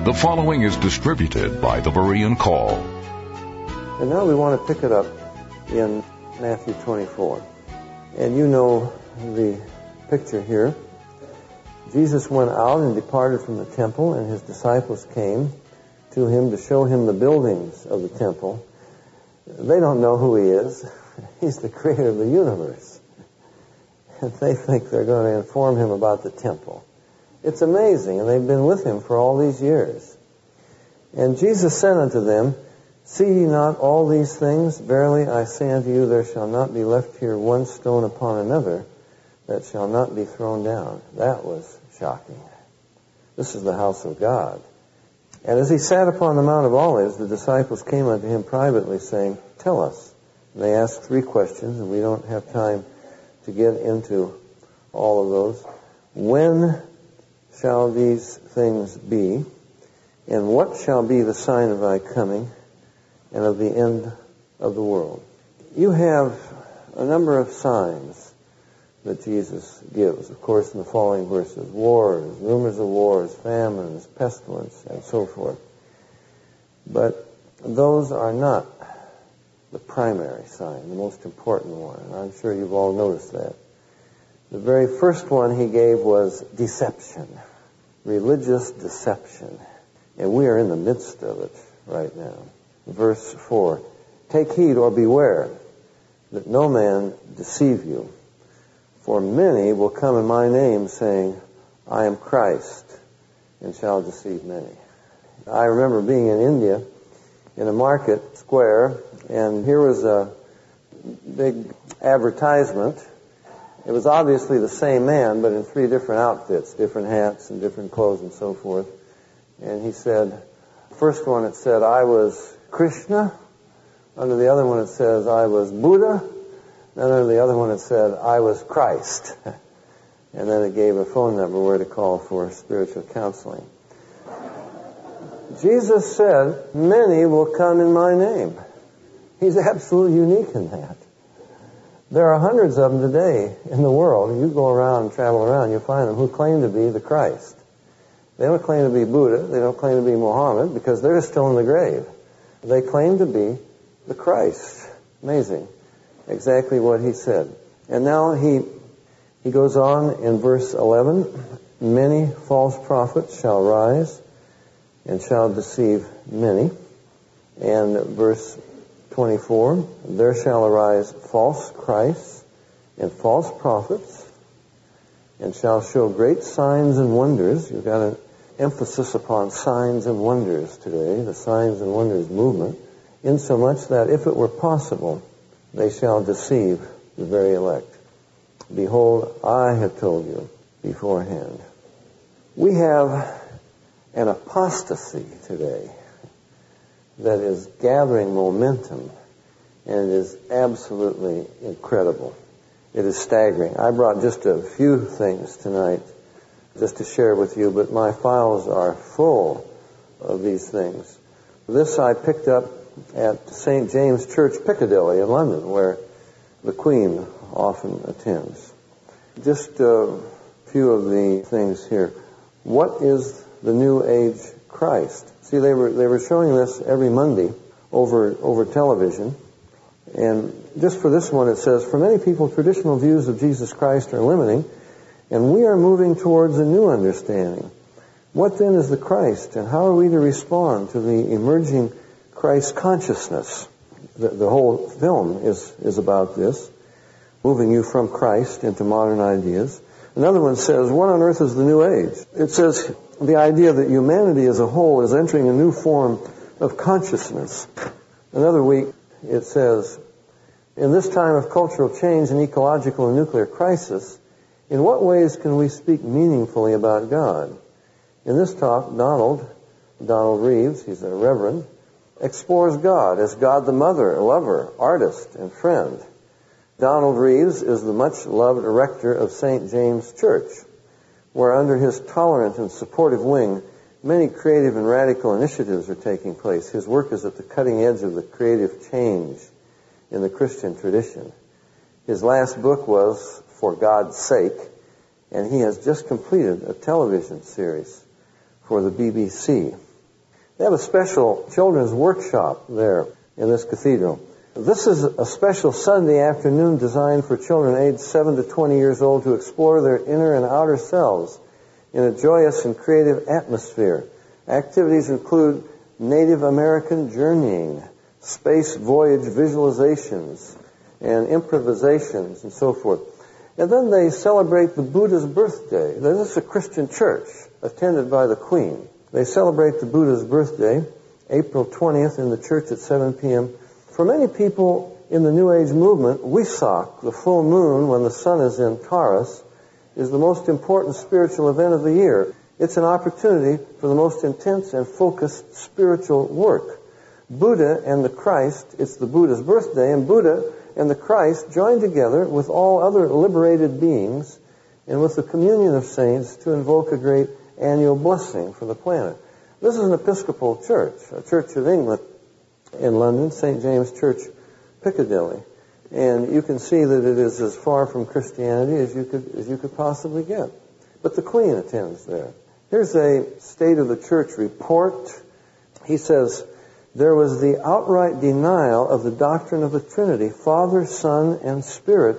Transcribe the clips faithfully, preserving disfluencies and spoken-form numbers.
The following is distributed by the Berean Call. And now we want to pick it up in Matthew twenty-four. And you know the picture here. Jesus went out and departed from the temple, and his disciples came to him to show him the buildings of the temple. They don't know who he is. He's the creator of the universe. And they think they're going to inform him about the temple. It's amazing, and they've been with him for all these years. And Jesus said unto them, See ye not all these things? Verily I say unto you, there shall not be left here one stone upon another that shall not be thrown down. That was shocking. This is the house of God. And as he sat upon the Mount of Olives, the disciples came unto him privately, saying, Tell us. And they asked three questions, and we don't have time to get into all of those. When shall these things be? And what shall be the sign of thy coming and of the end of the world? You have a number of signs that Jesus gives, of course, in the following verses. Wars, rumors of wars, famines, pestilence, and so forth. But those are not the primary sign, the most important one. And I'm sure you've all noticed that. The very first one he gave was deception, religious deception. And we are in the midst of it right now. Verse four, Take heed or beware that no man deceive you. For many will come in my name, saying, I am Christ, and shall deceive many. I remember being in India in a market square, and here was a big advertisement. It was obviously the same man, but in three different outfits, different hats and different clothes and so forth. And he said, first one it said, I was Krishna. Under the other one it says, I was Buddha. And under the other one it said, I was Christ. And then it gave a phone number where to call for spiritual counseling. Jesus said, many will come in my name. He's absolutely unique in that. There are hundreds of them today in the world. You go around and travel around, you find them who claim to be the Christ. They don't claim to be Buddha. They don't claim to be Muhammad because they're still in the grave. They claim to be the Christ. Amazing. Exactly what he said. And now he he goes on in verse eleven. Many false prophets shall rise and shall deceive many. And verse twenty-four, there shall arise false Christs and false prophets, and shall show great signs and wonders. You've got an emphasis upon signs and wonders today, the signs and wonders movement, insomuch that if it were possible, they shall deceive the very elect. Behold, I have told you beforehand. We have an apostasy today that is gathering momentum, and it is absolutely incredible. It is staggering. I brought just a few things tonight just to share with you, but my files are full of these things. This I picked up at Saint James Church, Piccadilly in London, where the Queen often attends. Just a few of the things here. What is the New Age Christ? See, they were they were showing this every Monday over over television. And just for this one, it says, for many people, traditional views of Jesus Christ are limiting, and we are moving towards a new understanding. What then is the Christ, and how are we to respond to the emerging Christ consciousness? The, the whole film is, is about this, moving you from Christ into modern ideas. Another one says, what on earth is the New Age? It says the idea that humanity as a whole is entering a new form of consciousness. Another week, it says, in this time of cultural change and ecological and nuclear crisis, in what ways can we speak meaningfully about God? In this talk, Donald, Donald Reeves, he's a reverend, explores God as God the mother, lover, artist, and friend. Donald Reeves is the much-loved rector of Saint James Church, where under his tolerant and supportive wing, many creative and radical initiatives are taking place. His work is at the cutting edge of the creative change in the Christian tradition. His last book was For God's Sake, and he has just completed a television series for the B B C. They have a special children's workshop there in this cathedral. This is a special Sunday afternoon designed for children aged seven to twenty years old to explore their inner and outer selves in a joyous and creative atmosphere. Activities include Native American journeying, space voyage visualizations, and improvisations, and so forth. And then they celebrate the Buddha's birthday. This is a Christian church attended by the Queen. They celebrate the Buddha's birthday, April twentieth, in the church at seven p.m. For many people in the New Age movement, Wesak, the full moon when the sun is in Taurus, is the most important spiritual event of the year. It's an opportunity for the most intense and focused spiritual work. Buddha and the Christ, it's the Buddha's birthday, and Buddha and the Christ join together with all other liberated beings and with the communion of saints to invoke a great annual blessing for the planet. This is an Episcopal church, a Church of England in London, Saint James Church, Piccadilly. And you can see that it is as far from Christianity as you could as you could possibly get. But the Queen attends there. Here's a State of the Church report. He says, there was the outright denial of the doctrine of the Trinity. Father, Son, and Spirit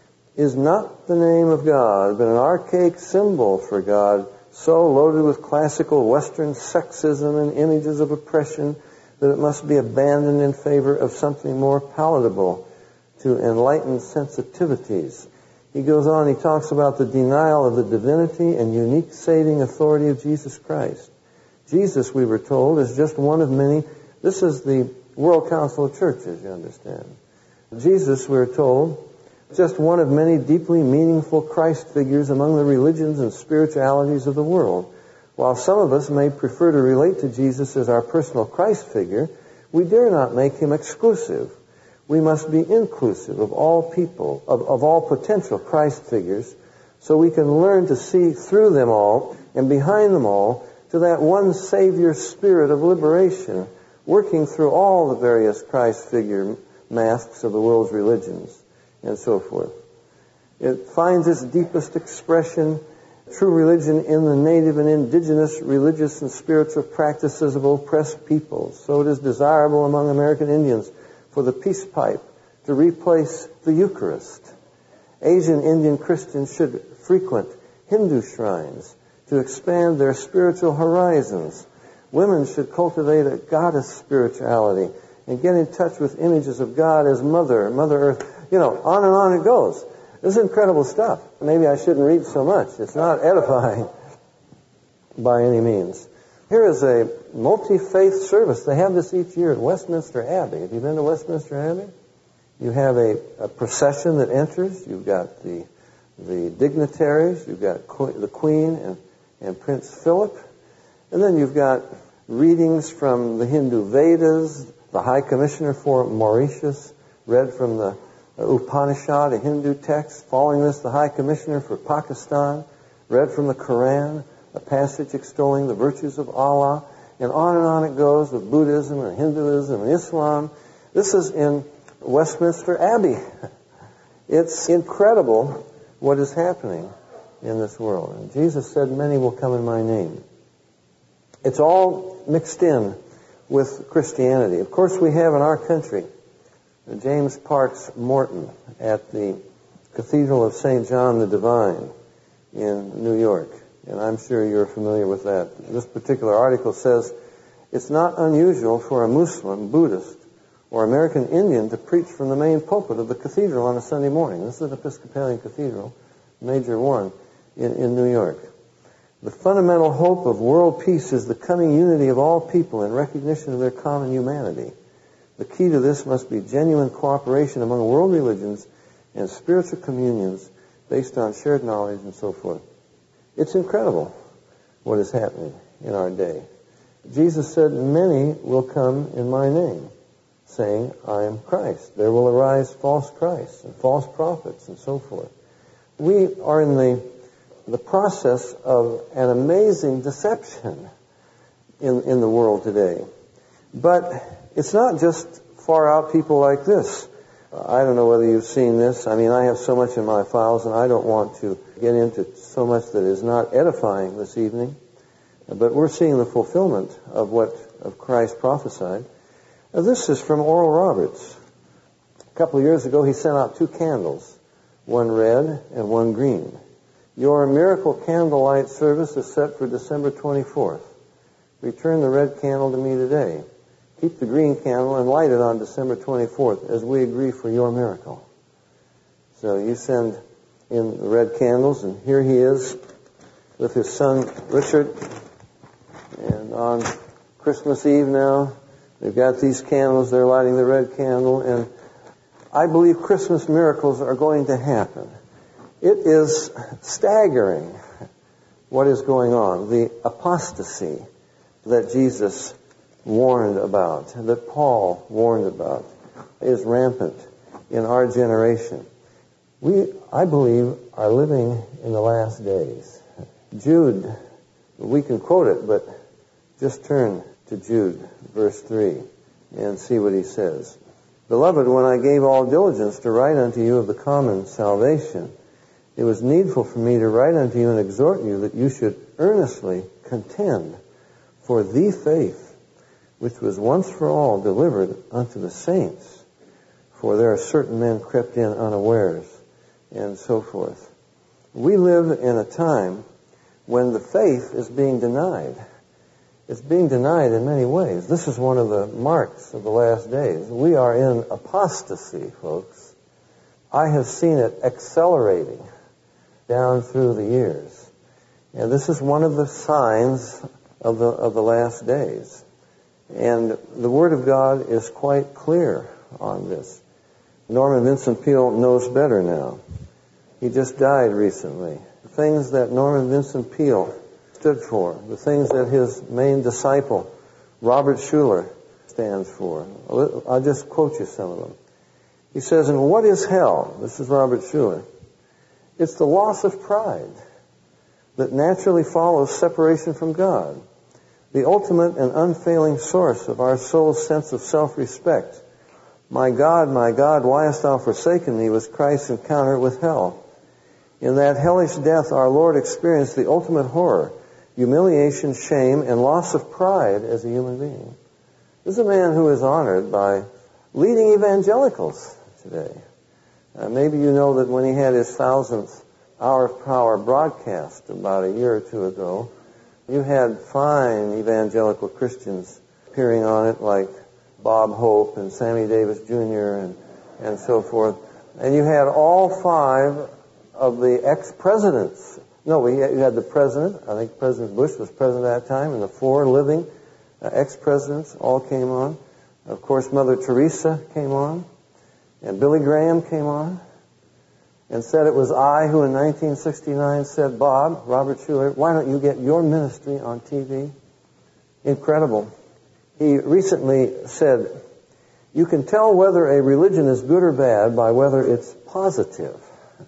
is not the name of God, but an archaic symbol for God, so loaded with classical Western sexism and images of oppression that it must be abandoned in favor of something more palatable to enlightened sensitivities. He goes on, he talks about the denial of the divinity and unique saving authority of Jesus Christ. Jesus, we were told, is just one of many. This is the World Council of Churches, you understand. Jesus, we're told, just one of many deeply meaningful Christ figures among the religions and spiritualities of the world. While some of us may prefer to relate to Jesus as our personal Christ figure, we dare not make him exclusive. We must be inclusive of all people, of, of all potential Christ figures, so we can learn to see through them all and behind them all to that one Savior spirit of liberation working through all the various Christ figure masks of the world's religions and so forth. It finds its deepest expression, true religion, in the native and indigenous religious and spiritual practices of oppressed peoples. So it is desirable among American Indians for the peace pipe to replace the Eucharist. Asian Indian Christians should frequent Hindu shrines to expand their spiritual horizons. Women should cultivate a goddess spirituality and get in touch with images of God as Mother, Mother Earth. You know, on and on it goes. This is incredible stuff. Maybe I shouldn't read so much. It's not edifying by any means. Here is a multi-faith service. They have this each year at Westminster Abbey. Have you been to Westminster Abbey? You have a, a procession that enters. You've got the the dignitaries. You've got the Queen and, and Prince Philip. And then you've got readings from the Hindu Vedas, the High Commissioner for Mauritius read from the Upanishad, a Hindu text. Following this, the High Commissioner for Pakistan read from the Quran, a passage extolling the virtues of Allah, and on and on it goes with Buddhism and Hinduism and Islam. This is in Westminster Abbey. It's incredible what is happening in this world. And Jesus said, many will come in my name. It's all mixed in with Christianity. Of course, we have in our country James Parks Morton at the Cathedral of Saint John the Divine in New York. And I'm sure you're familiar with that. This particular article says, it's not unusual for a Muslim, Buddhist, or American Indian to preach from the main pulpit of the cathedral on a Sunday morning. This is an Episcopalian cathedral, Major one, in, in New York. The fundamental hope of world peace is the coming unity of all people in recognition of their common humanity. The key to this must be genuine cooperation among world religions and spiritual communions based on shared knowledge and so forth. It's incredible what is happening in our day. Jesus said, many will come in my name, saying, I am Christ. There will arise false Christs and false prophets and so forth. We are in the, the process of an amazing deception in, in the world today. But it's not just far out people like this. I don't know whether you've seen this. I mean, I have so much in my files, and I don't want to get into so much that is not edifying this evening. But we're seeing the fulfillment of what of Christ prophesied. Now, this is from Oral Roberts. A couple of years ago, he sent out two candles, one red and one green. Your miracle candlelight service is set for December twenty-fourth. Return the red candle to me today. Keep the green candle and light it on December twenty-fourth as we agree for your miracle. So you send in the red candles, and here he is with his son Richard. And on Christmas Eve now, they've got these candles, they're lighting the red candle, and I believe Christmas miracles are going to happen. It is staggering what is going on. The apostasy that Jesus warned about, that Paul warned about, is rampant in our generation. We, I believe, are living in the last days. Jude, we can quote it, but just turn to Jude, verse three, and see what he says. Beloved, when I gave all diligence to write unto you of the common salvation, it was needful for me to write unto you and exhort you that you should earnestly contend for the faith which was once for all delivered unto the saints. For there are certain men crept in unawares, and so forth. We live in a time when the faith is being denied. It's being denied in many ways. This is one of the marks of the last days. We are in apostasy, folks. I have seen it accelerating down through the years. And this is one of the signs of the of the last days. And the Word of God is quite clear on this. Norman Vincent Peale knows better now. He just died recently. The things that Norman Vincent Peale stood for, the things that his main disciple, Robert Schuller, stands for. I'll just quote you some of them. He says, and what is hell? This is Robert Schuller. It's the loss of pride that naturally follows separation from God, the ultimate and unfailing source of our soul's sense of self-respect. My God, my God, why hast thou forsaken me, was Christ's encounter with hell. In that hellish death, our Lord experienced the ultimate horror, humiliation, shame, and loss of pride as a human being. This is a man who is honored by leading evangelicals today. Uh, maybe you know that when he had his thousandth Hour of Power broadcast about a year or two ago, you had fine evangelical Christians appearing on it like Bob Hope and Sammy Davis Junior and, and so forth. And you had all five of the ex-presidents. No, we had, you had the president. I think President Bush was president at that time, and the four living uh, ex-presidents all came on. Of course, Mother Teresa came on, and Billy Graham came on, and said it was I who in nineteen sixty-nine said, Bob, Robert Schuller, why don't you get your ministry on T V? Incredible. He recently said, you can tell whether a religion is good or bad by whether it's positive.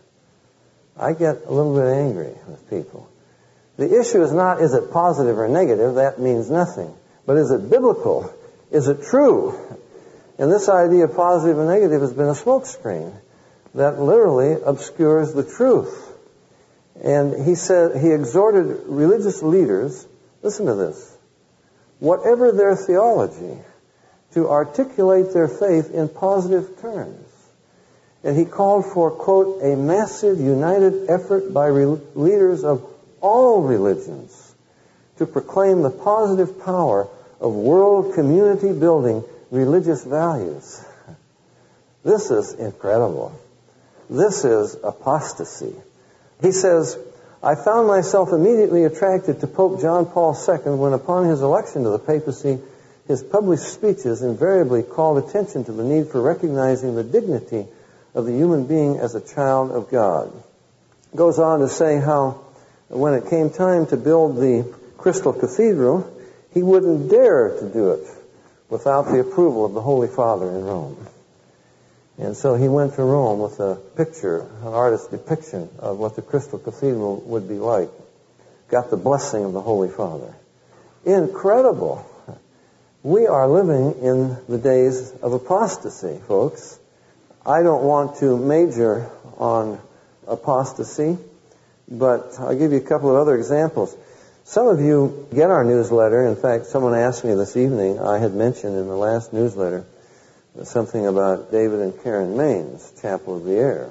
I get a little bit angry with people. The issue is not, is it positive or negative? That means nothing. But is it biblical? Is it true? And this idea of positive and negative has been a smokescreen that literally obscures the truth. And he said, he exhorted religious leaders, listen to this, whatever their theology, to articulate their faith in positive terms. And he called for, quote, a massive united effort by re- leaders of all religions to proclaim the positive power of world community building religious values. This is incredible. This is apostasy. He says, I found myself immediately attracted to Pope John Paul the Second when upon his election to the papacy, his published speeches invariably called attention to the need for recognizing the dignity of the human being as a child of God. Goes on to say how when it came time to build the Crystal Cathedral, he wouldn't dare to do it without the approval of the Holy Father in Rome. And so he went to Rome with a picture, an artist's depiction of what the Crystal Cathedral would be like. Got the blessing of the Holy Father. Incredible. We are living in the days of apostasy, folks. I don't want to major on apostasy, but I'll give you a couple of other examples. Some of you get our newsletter. In fact, someone asked me this evening, I had mentioned in the last newsletter something about David and Karen Main's Chapel of the Air.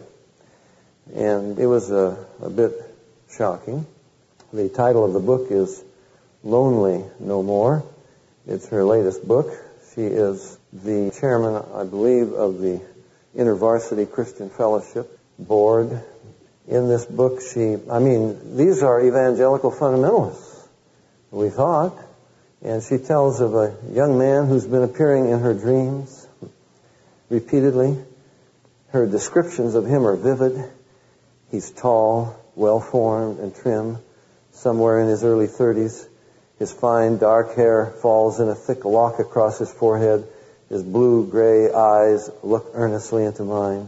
And it was a, a bit shocking. The title of the book is Lonely No More. It's her latest book. She is the chairman, I believe, of the InterVarsity Christian Fellowship Board. In this book, she, I mean, these are evangelical fundamentalists, we thought. And she tells of a young man who's been appearing in her dreams repeatedly. Her descriptions of him are vivid. He's tall, well-formed, and trim, somewhere in his early thirties. His fine, dark hair falls in a thick lock across his forehead. His blue-gray eyes look earnestly into mine.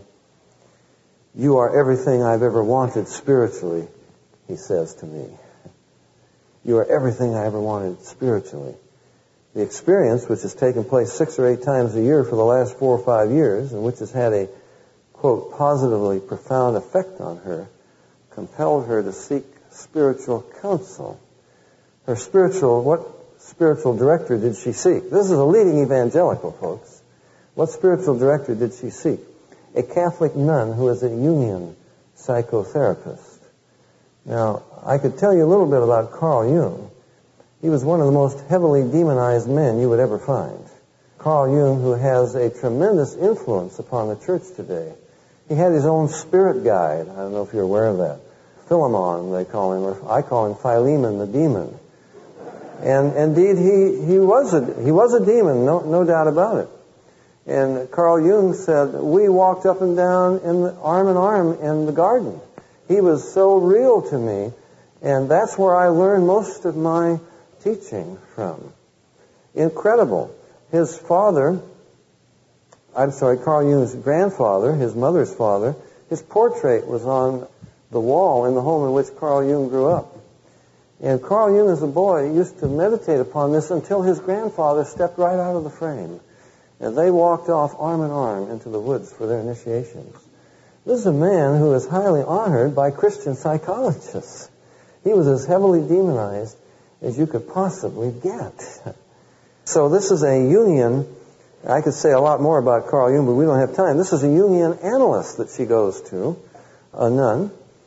You are everything I've ever wanted spiritually, he says to me. You are everything I ever wanted spiritually. The experience, which has taken place six or eight times a year for the last four or five years, and which has had a, quote, positively profound effect on her, compelled her to seek spiritual counsel. Her spiritual, what spiritual director did she seek? This is a leading evangelical, folks. What spiritual director did she seek? A Catholic nun who is a Jungian psychotherapist. Now, I could tell you a little bit about Carl Jung. He was one of the most heavily demonized men you would ever find. Carl Jung, who has a tremendous influence upon the church today. He had his own spirit guide. I don't know if you're aware of that. Philemon, they call him, or I call him Philemon the demon. And indeed, he, he was a he was a demon, no no doubt about it. And Carl Jung said, we walked up and down in the, arm in arm in the garden. He was so real to me, and that's where I learned most of my teaching from. Incredible. His father, I'm sorry, Carl Jung's grandfather, his mother's father, his portrait was on the wall in the home in which Carl Jung grew up. And Carl Jung, as a boy, used to meditate upon this until his grandfather stepped right out of the frame. And they walked off arm in arm into the woods for their initiations. This is a man who is highly honored by Christian psychologists. He was as heavily demonized as you could possibly get. So this is a Jungian, I could say a lot more about Carl Jung, but we don't have time. This is a Jungian analyst that she goes to, a nun.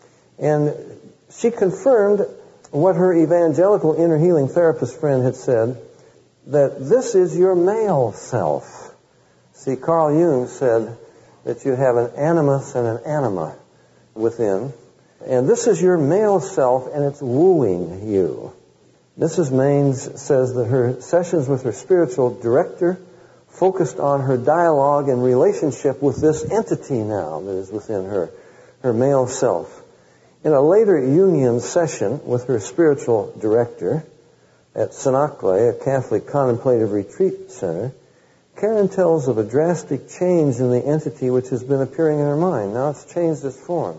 And she confirmed what her evangelical inner healing therapist friend had said, that this is your male self. See, Carl Jung said that you have an animus and an anima within, and this is your male self, and it's wooing you. Missus Maines says that her sessions with her spiritual director focused on her dialogue and relationship with this entity now that is within her, her male self. In a later Jungian session with her spiritual director at Cenacle, a Catholic contemplative retreat center, Karen tells of a drastic change in the entity which has been appearing in her mind. Now it's changed its form.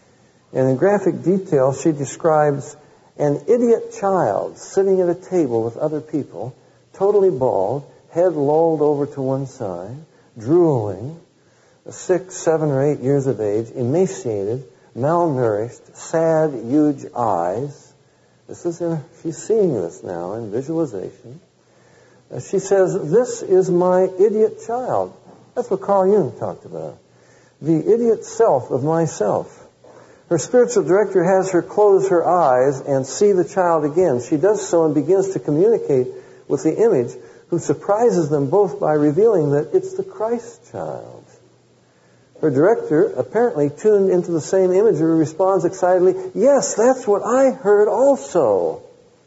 And in graphic detail, she describes an idiot child sitting at a table with other people, totally bald, head lolled over to one side, drooling, six, seven, or eight years of age, emaciated, malnourished, sad, huge eyes. This is in, she's seeing this now in visualization. Uh, she says, this is my idiot child. That's what Carl Jung talked about. The idiot self of myself. Her spiritual director has her close her eyes and see the child again. She does so and begins to communicate with the image, who surprises them both by revealing that it's the Christ child. Her director, apparently tuned into the same imagery, responds excitedly, yes, that's what I heard also.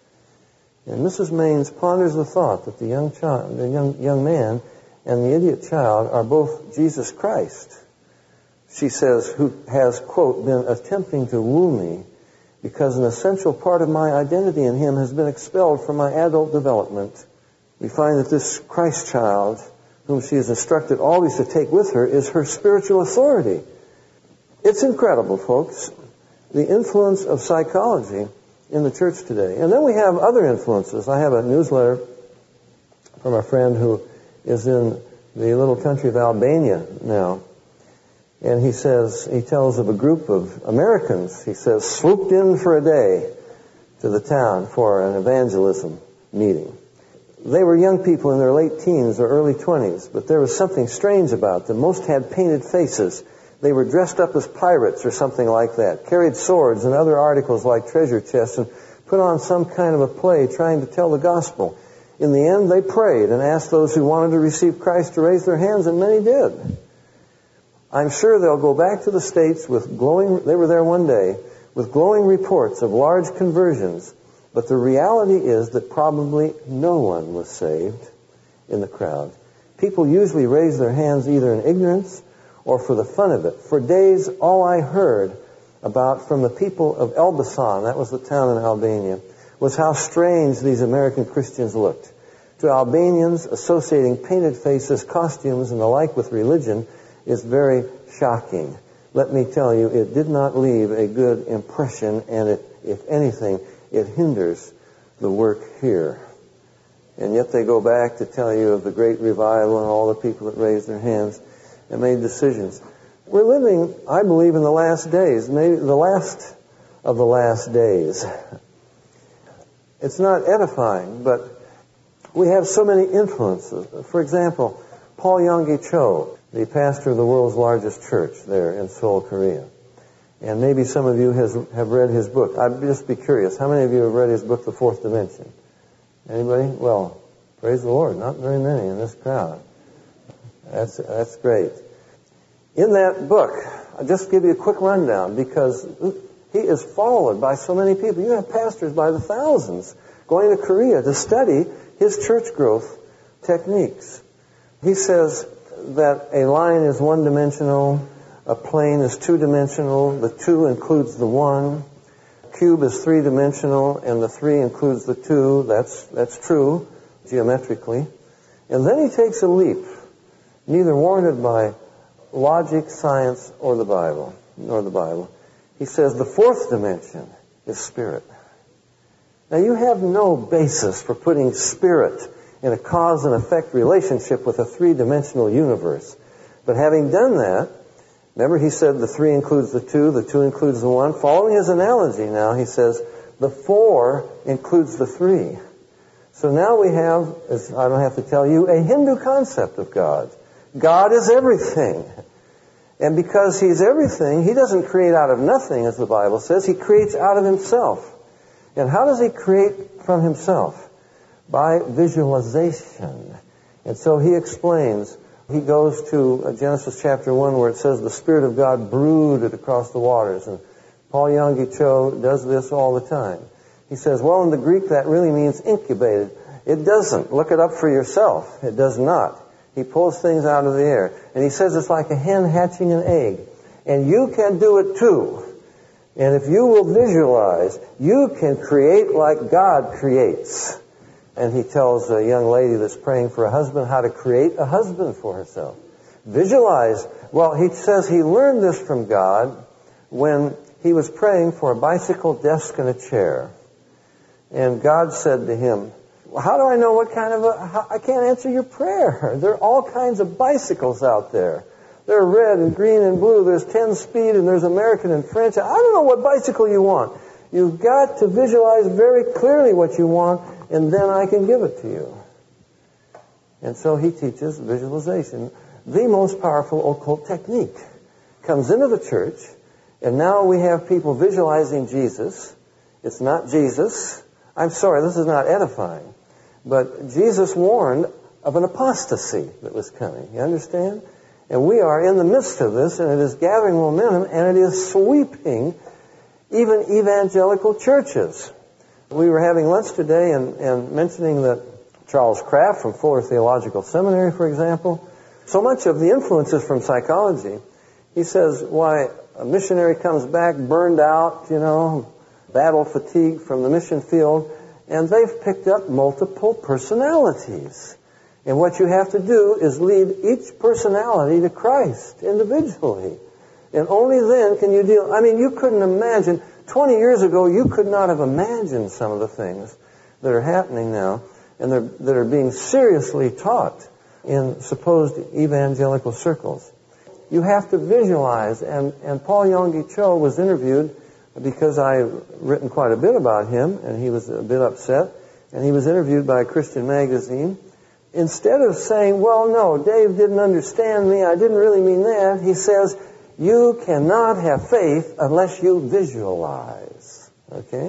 And Missus Maines ponders the thought that the young child, the young, young man and the idiot child are both Jesus Christ. She says, who has, quote, been attempting to woo me because an essential part of my identity in him has been expelled from my adult development. We find that this Christ child, whom she is instructed always to take with her, is her spiritual authority. It's incredible, folks, the influence of psychology in the church today. And then we have other influences. I have a newsletter from a friend who is in the little country of Albania now. And he says, he tells of a group of Americans, he says, swooped in for a day to the town for an evangelism meeting. They were young people in their late teens or early twenties, but there was something strange about them. Most had painted faces. They were dressed up as pirates or something like that, carried swords and other articles like treasure chests, and put on some kind of a play trying to tell the gospel. In the end, they prayed and asked those who wanted to receive Christ to raise their hands, and many did. I'm sure they'll go back to the States with glowing, they were there one day, with glowing reports of large conversions. But the reality is that probably no one was saved in the crowd. People usually raise their hands either in ignorance or for the fun of it. For days, all I heard about from the people of Elbasan, that was the town in Albania, was how strange these American Christians looked. To Albanians, associating painted faces, costumes, and the like with religion is very shocking. Let me tell you, it did not leave a good impression, and it, if anything, it hinders the work here. And yet they go back to tell you of the great revival and all the people that raised their hands and made decisions. We're living, I believe, in the last days, maybe the last of the last days. It's not edifying, but we have so many influences. For example, Paul Yonggi Cho, the pastor of the world's largest church there in Seoul, Korea. And maybe some of you has, have read his book. I'd just be curious, how many of you have read his book, The Fourth Dimension? Anybody? Well, praise the Lord, not very many in this crowd. That's, that's great. In that book, I'll just give you a quick rundown because he is followed by so many people. You have pastors by the thousands going to Korea to study his church growth techniques. He says that a line is one-dimensional, a plane is two-dimensional, the two includes the one, cube is three-dimensional, and the three includes the two. That's, that's true, geometrically. And then he takes a leap, neither warranted by logic, science, or the Bible, nor the Bible. He says the fourth dimension is spirit. Now you have no basis for putting spirit in a cause and effect relationship with a three-dimensional universe. But having done that, remember he said the three includes the two, the two includes the one. Following his analogy now, he says the four includes the three. So now we have, as I don't have to tell you, a Hindu concept of God. God is everything. And because He's everything, He doesn't create out of nothing, as the Bible says. He creates out of Himself. And how does He create from Himself? By visualization. And so He explains. He goes to Genesis chapter one where it says the Spirit of God brooded across the waters. And Paul Yonggi Cho does this all the time. He says, well, in the Greek that really means incubated. It doesn't. Look it up for yourself. It does not. He pulls things out of the air. And he says it's like a hen hatching an egg. And you can do it too. And if you will visualize, you can create like God creates. And he tells a young lady that's praying for a husband how to create a husband for herself. Visualize. Well, he says he learned this from God when he was praying for a bicycle, desk, and a chair. And God said to him, how do I know what kind of a... How, I can't answer your prayer. There are all kinds of bicycles out there. They're red and green and blue. There's ten speed and there's American and French. I don't know what bicycle you want. You've got to visualize very clearly what you want, and then I can give it to you. And so he teaches visualization. The most powerful occult technique comes into the church, and now we have people visualizing Jesus. It's not Jesus. I'm sorry, this is not edifying. But Jesus warned of an apostasy that was coming. You understand? And we are in the midst of this, and it is gathering momentum, and it is sweeping even evangelical churches. We were having lunch today and, and mentioning that Charles Kraft from Fuller Theological Seminary, for example, so much of the influence is from psychology. He says, why, a missionary comes back burned out, you know, battle fatigue from the mission field, and they've picked up multiple personalities. And what you have to do is lead each personality to Christ individually. And only then can you deal... I mean, you couldn't imagine... twenty years ago, you could not have imagined some of the things that are happening now and that are being seriously taught in supposed evangelical circles. You have to visualize. And, and Paul Yonggi Cho was interviewed because I've written quite a bit about him, and he was a bit upset, and he was interviewed by a Christian magazine. Instead of saying, well, no, Dave didn't understand me, I didn't really mean that, he says, you cannot have faith unless you visualize. Okay?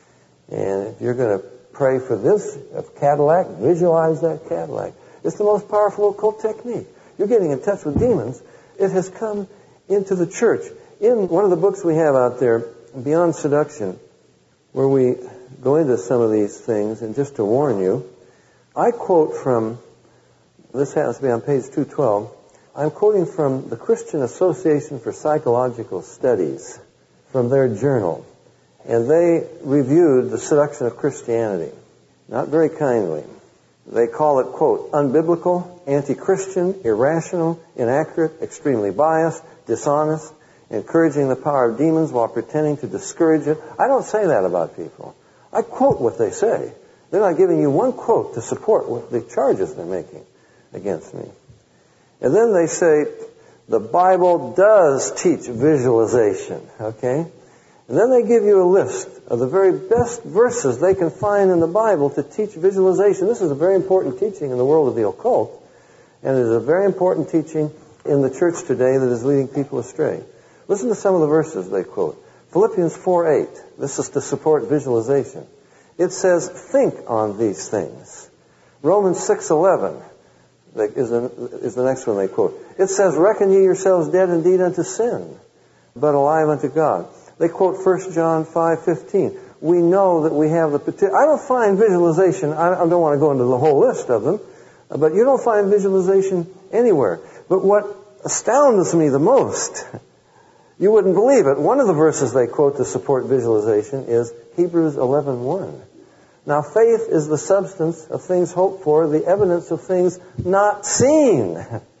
And if you're going to pray for this Cadillac, visualize that Cadillac. It's the most powerful occult technique. You're getting in touch with demons. It has come into the church. In one of the books we have out there, Beyond Seduction, where we go into some of these things, and just to warn you, I quote from, this has to be on page two twelve, I'm quoting from the Christian Association for Psychological Studies, from their journal. And they reviewed the seduction of Christianity, not very kindly. They call it, quote, unbiblical, anti-Christian, irrational, inaccurate, extremely biased, dishonest, encouraging the power of demons while pretending to discourage it. I don't say that about people. I quote what they say. They're not giving you one quote to support what the charges they're making against me. And then they say, the Bible does teach visualization, okay? And then they give you a list of the very best verses they can find in the Bible to teach visualization. This is a very important teaching in the world of the occult, and it is a very important teaching in the church today that is leading people astray. Listen to some of the verses they quote. Philippians four eight. This is to support visualization. It says, think on these things. Romans six eleven is the, is the next one they quote. It says, reckon ye yourselves dead indeed unto sin, but alive unto God. They quote First John five fifteen. We know that we have the petition. I don't find visualization, I don't want to go into the whole list of them, but you don't find visualization anywhere. But what astounds me the most, you wouldn't believe it, one of the verses they quote to support visualization is Hebrews eleven one. Now faith is the substance of things hoped for, the evidence of things not seen.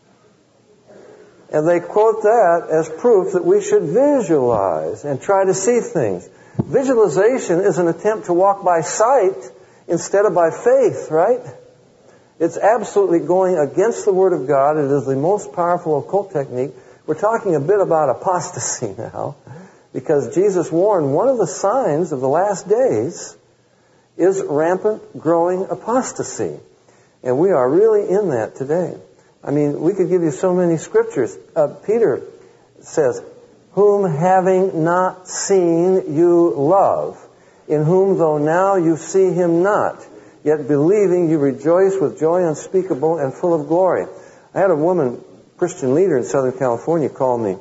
And they quote that as proof that we should visualize and try to see things. Visualization is an attempt to walk by sight instead of by faith, right? It's absolutely going against the Word of God. It is the most powerful occult technique. We're talking a bit about apostasy now, because Jesus warned one of the signs of the last days is rampant, growing apostasy. And we are really in that today. I mean, we could give you so many scriptures. Uh, Peter says, whom having not seen you love, in whom though now you see him not, yet believing you rejoice with joy unspeakable and full of glory. I had a woman, Christian leader in Southern California, call me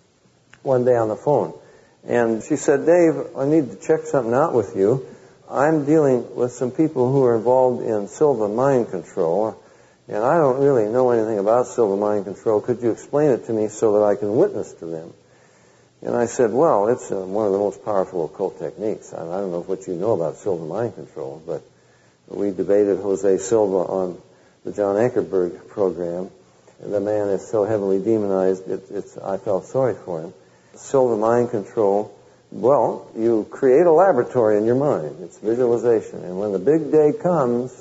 one day on the phone. And she said, Dave, I need to check something out with you. I'm dealing with some people who are involved in Silva mind control, and I don't really know anything about Silva mind control. Could you explain it to me so that I can witness to them? And I said, well, it's uh, one of the most powerful occult techniques. I, I don't know what you know about Silva mind control, but we debated Jose Silva on the John Ankerberg program. And the man is so heavily demonized, it, it's, I felt sorry for him. Silva mind control, well, you create a laboratory in your mind. It's visualization. And when the big day comes,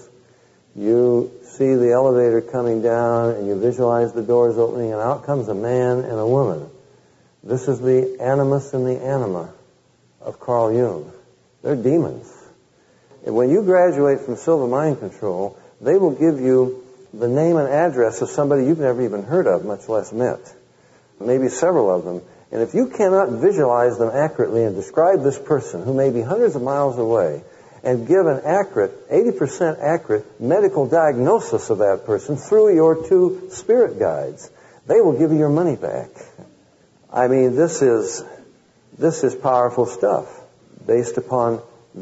you see the elevator coming down and you visualize the doors opening and out comes a man and a woman. This is the animus and the anima of Carl Jung. They're demons. And when you graduate from Silva mind control, they will give you the name and address of somebody you've never even heard of, much less met. Maybe several of them. And if you cannot visualize them accurately and describe this person, who may be hundreds of miles away, and give an accurate, eighty percent accurate medical diagnosis of that person through your two spirit guides, they will give you your money back. I mean, this is, this is powerful stuff based upon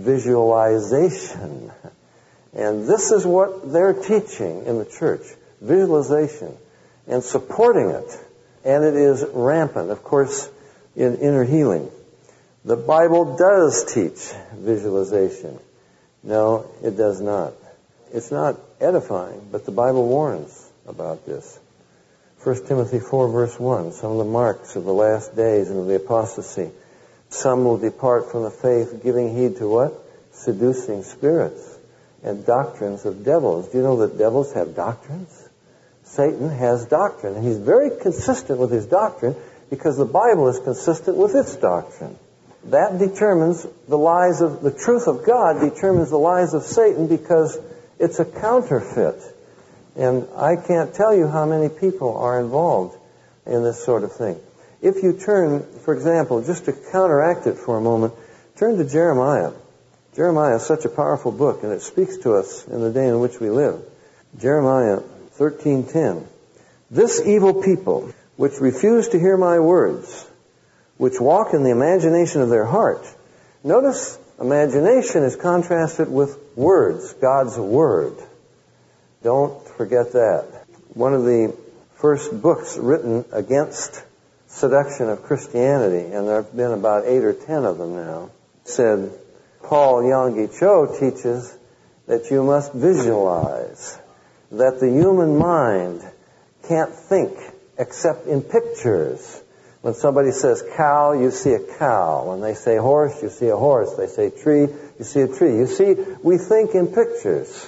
visualization. And this is what they're teaching in the church, visualization, and supporting it. And it is rampant, of course, in inner healing. The Bible does teach visualization. No, it does not. It's not edifying, but the Bible warns about this. First Timothy four, verse one, some of the marks of the last days and of the apostasy. Some will depart from the faith, giving heed to what? Seducing spirits and doctrines of devils. Do you know that devils have doctrines? Satan has doctrine, and he's very consistent with his doctrine because the Bible is consistent with its doctrine. that determines the lies of, the truth of God determines the lies of Satan, because it's a counterfeit. And I can't tell you how many people are involved in this sort of thing. If you turn, for example, just to counteract it for a moment, turn to Jeremiah. Jeremiah is such a powerful book, and it speaks to us in the day in which we live. Jeremiah thirteen ten. This evil people, which refuse to hear my words, which walk in the imagination of their heart. Notice, imagination is contrasted with words, God's Word. Don't forget that. One of the first books written against seduction of Christianity, and there have been about eight or ten of them now, said, Paul Yonggi Cho teaches that you must visualize, that the human mind can't think except in pictures. When somebody says cow, you see a cow. When they say horse, you see a horse. They say tree, you see a tree. You see, we think in pictures.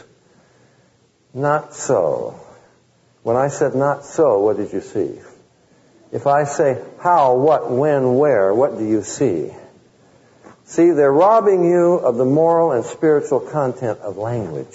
Not so. When I said not so, what did you see? If I say how, what, when, where, what do you see? See, they're robbing you of the moral and spiritual content of language.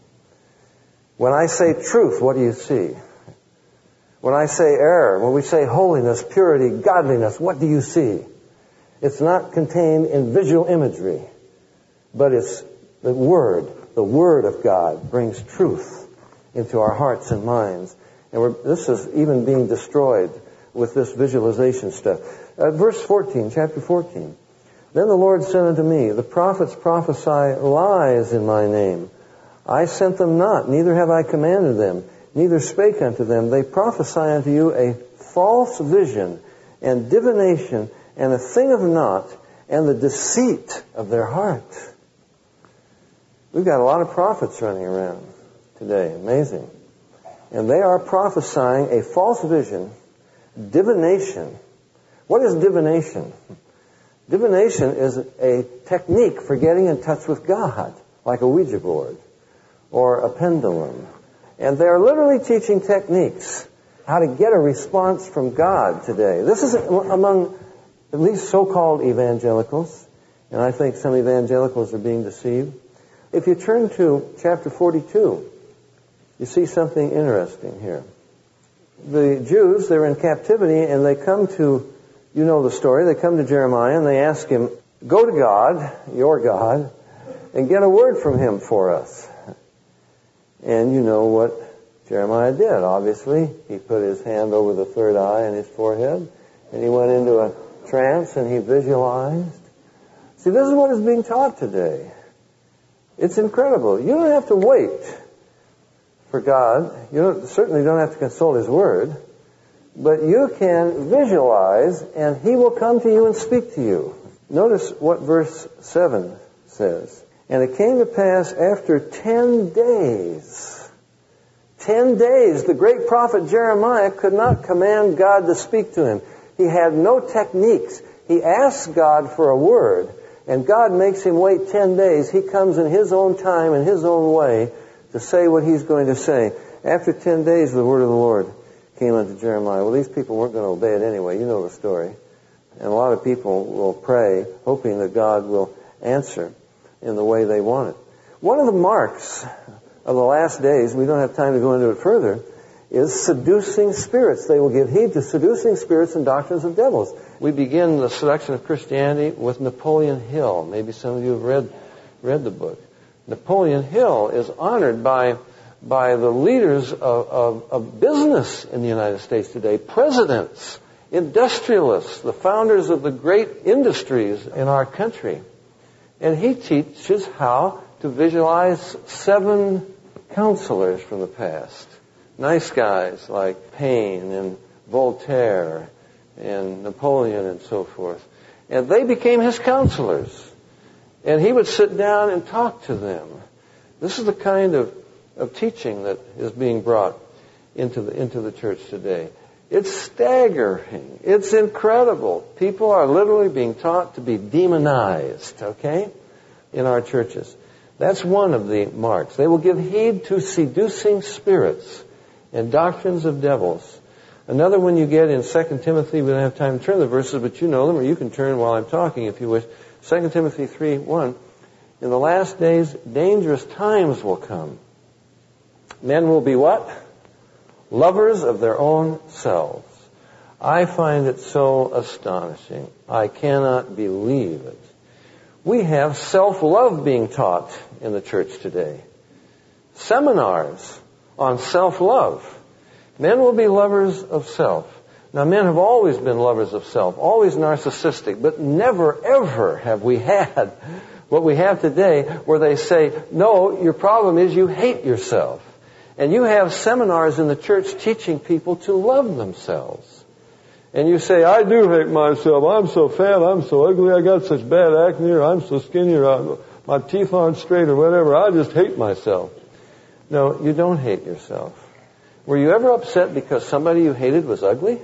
When I say truth, what do you see? When I say error, when we say holiness, purity, godliness, what do you see? It's not contained in visual imagery, but it's the Word. The Word of God brings truth into our hearts and minds. And we're, this is even being destroyed with this visualization stuff. Uh, verse fourteen, chapter fourteen. Then the Lord said unto me, the prophets prophesy lies in my name. I sent them not, neither have I commanded them, neither spake unto them. They prophesy unto you a false vision and divination and a thing of naught and the deceit of their heart. We've got a lot of prophets running around today. Amazing. And they are prophesying a false vision, divination. What is divination? Divination is a technique for getting in touch with God, like a Ouija board or a pendulum. And they're literally teaching techniques, how to get a response from God today. This is among at least so-called evangelicals, and I think some evangelicals are being deceived. If you turn to chapter forty-two, you see something interesting here. The Jews, they're in captivity, and they come to, you know the story, they come to Jeremiah and they ask him, go to God, your God, and get a word from Him for us. And you know what Jeremiah did, obviously. He put his hand over the third eye and his forehead, and he went into a trance and he visualized. See, this is what is being taught today. It's incredible. You don't have to wait for God. You don't, certainly don't have to consult His Word. But you can visualize, and He will come to you and speak to you. Notice what verse seven says. And it came to pass after ten days. Ten days. The great prophet Jeremiah could not command God to speak to him. He had no techniques. He asked God for a word, and God makes him wait ten days. He comes in His own time, in His own way, to say what He's going to say. After ten days, the word of the Lord came unto Jeremiah. Well, these people weren't going to obey it anyway. You know the story. And a lot of people will pray, hoping that God will answer in the way they want it. One of the marks of the last days, we don't have time to go into it further, is seducing spirits. They will give heed to seducing spirits and doctrines of devils. We begin the seduction of Christianity with Napoleon Hill. Maybe some of you have read read the book. Napoleon Hill is honored by by the leaders of, of, of business in the United States today, presidents, industrialists, the founders of the great industries in our country. And he teaches how to visualize seven counselors from the past. Nice guys like Paine and Voltaire and Napoleon and so forth. And they became his counselors. And he would sit down and talk to them. This is the kind of, of teaching that is being brought into the, into the church today. It's staggering. It's incredible. People are literally being taught to be demonized, okay, in our churches. That's one of the marks. They will give heed to seducing spirits and doctrines of devils. Another one you get in Second Timothy, we don't have time to turn the verses, but you know them, or you can turn while I'm talking if you wish. Second Timothy three one. In the last days, dangerous times will come. Men will be what? Lovers of their own selves. I find it so astonishing. I cannot believe it. We have self-love being taught in the church today. Seminars on self-love. Men will be lovers of self. Now, men have always been lovers of self, always narcissistic, but never, ever have we had what we have today where they say, no, your problem is you hate yourself. And you have seminars in the church teaching people to love themselves. And you say, I do hate myself. I'm so fat. I'm so ugly. I got such bad acne. Or I'm so skinny. Or my teeth aren't straight or whatever. I just hate myself. No, you don't hate yourself. Were you ever upset because somebody you hated was ugly?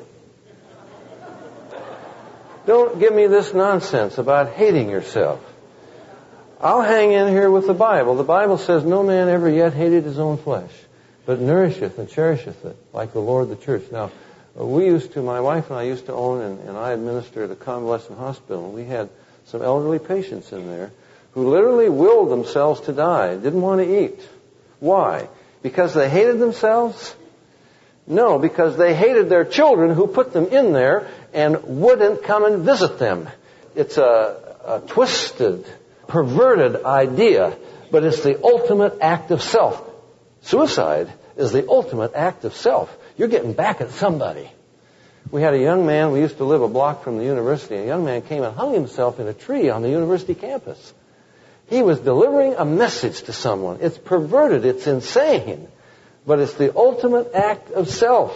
Don't give me this nonsense about hating yourself. I'll hang in here with the Bible. The Bible says no man ever yet hated his own flesh, but nourisheth and cherisheth it, like the Lord the church. Now, we used to, my wife and I used to own, and, and I administered a convalescent hospital, and we had some elderly patients in there who literally willed themselves to die, didn't want to eat. Why? Because they hated themselves? No, because they hated their children who put them in there and wouldn't come and visit them. It's a, a twisted, perverted idea, but it's the ultimate act of self. Suicide is the ultimate act of self. You're getting back at somebody. We had a young man, we used to live a block from the university, a young man came and hung himself in a tree on the university campus. He was delivering a message to someone. It's perverted, it's insane, but it's the ultimate act of self.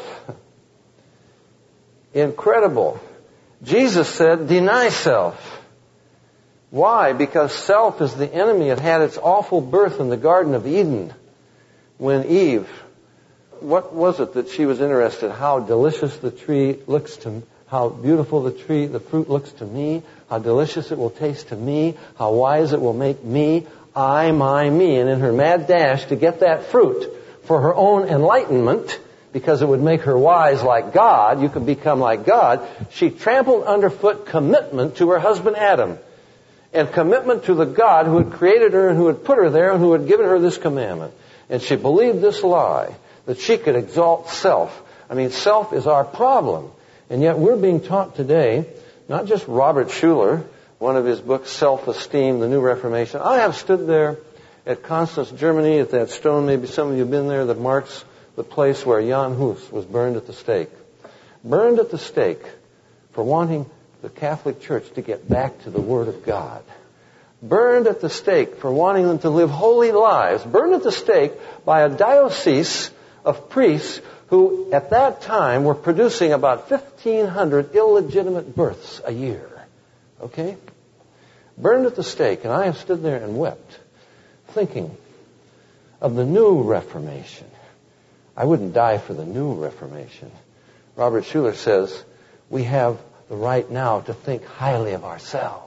Incredible. Jesus said, deny self. Why? Because self is the enemy. It had its awful birth in the Garden of Eden when Eve, what was it that she was interested? How delicious the tree looks to me. How beautiful the tree, the fruit looks to me. How delicious it will taste to me. How wise it will make me. I, my, me. And in her mad dash to get that fruit for her own enlightenment, because it would make her wise like God, you could become like God, she trampled underfoot commitment to her husband Adam. And commitment to the God who had created her and who had put her there and who had given her this commandment. And she believed this lie, that she could exalt self. I mean, self is our problem. And yet we're being taught today, not just Robert Schuller, one of his books, Self-Esteem, The New Reformation. I have stood there at Constance, Germany, at that stone, maybe some of you have been there, that marks the place where Jan Hus was burned at the stake. Burned at the stake for wanting the Catholic Church to get back to the Word of God. Burned at the stake for wanting them to live holy lives. Burned at the stake by a diocese of priests who at that time were producing about fifteen hundred illegitimate births a year. Okay? Burned at the stake, and I have stood there and wept, thinking of the new Reformation. I wouldn't die for the new Reformation. Robert Schuller says, we have the right now to think highly of ourselves.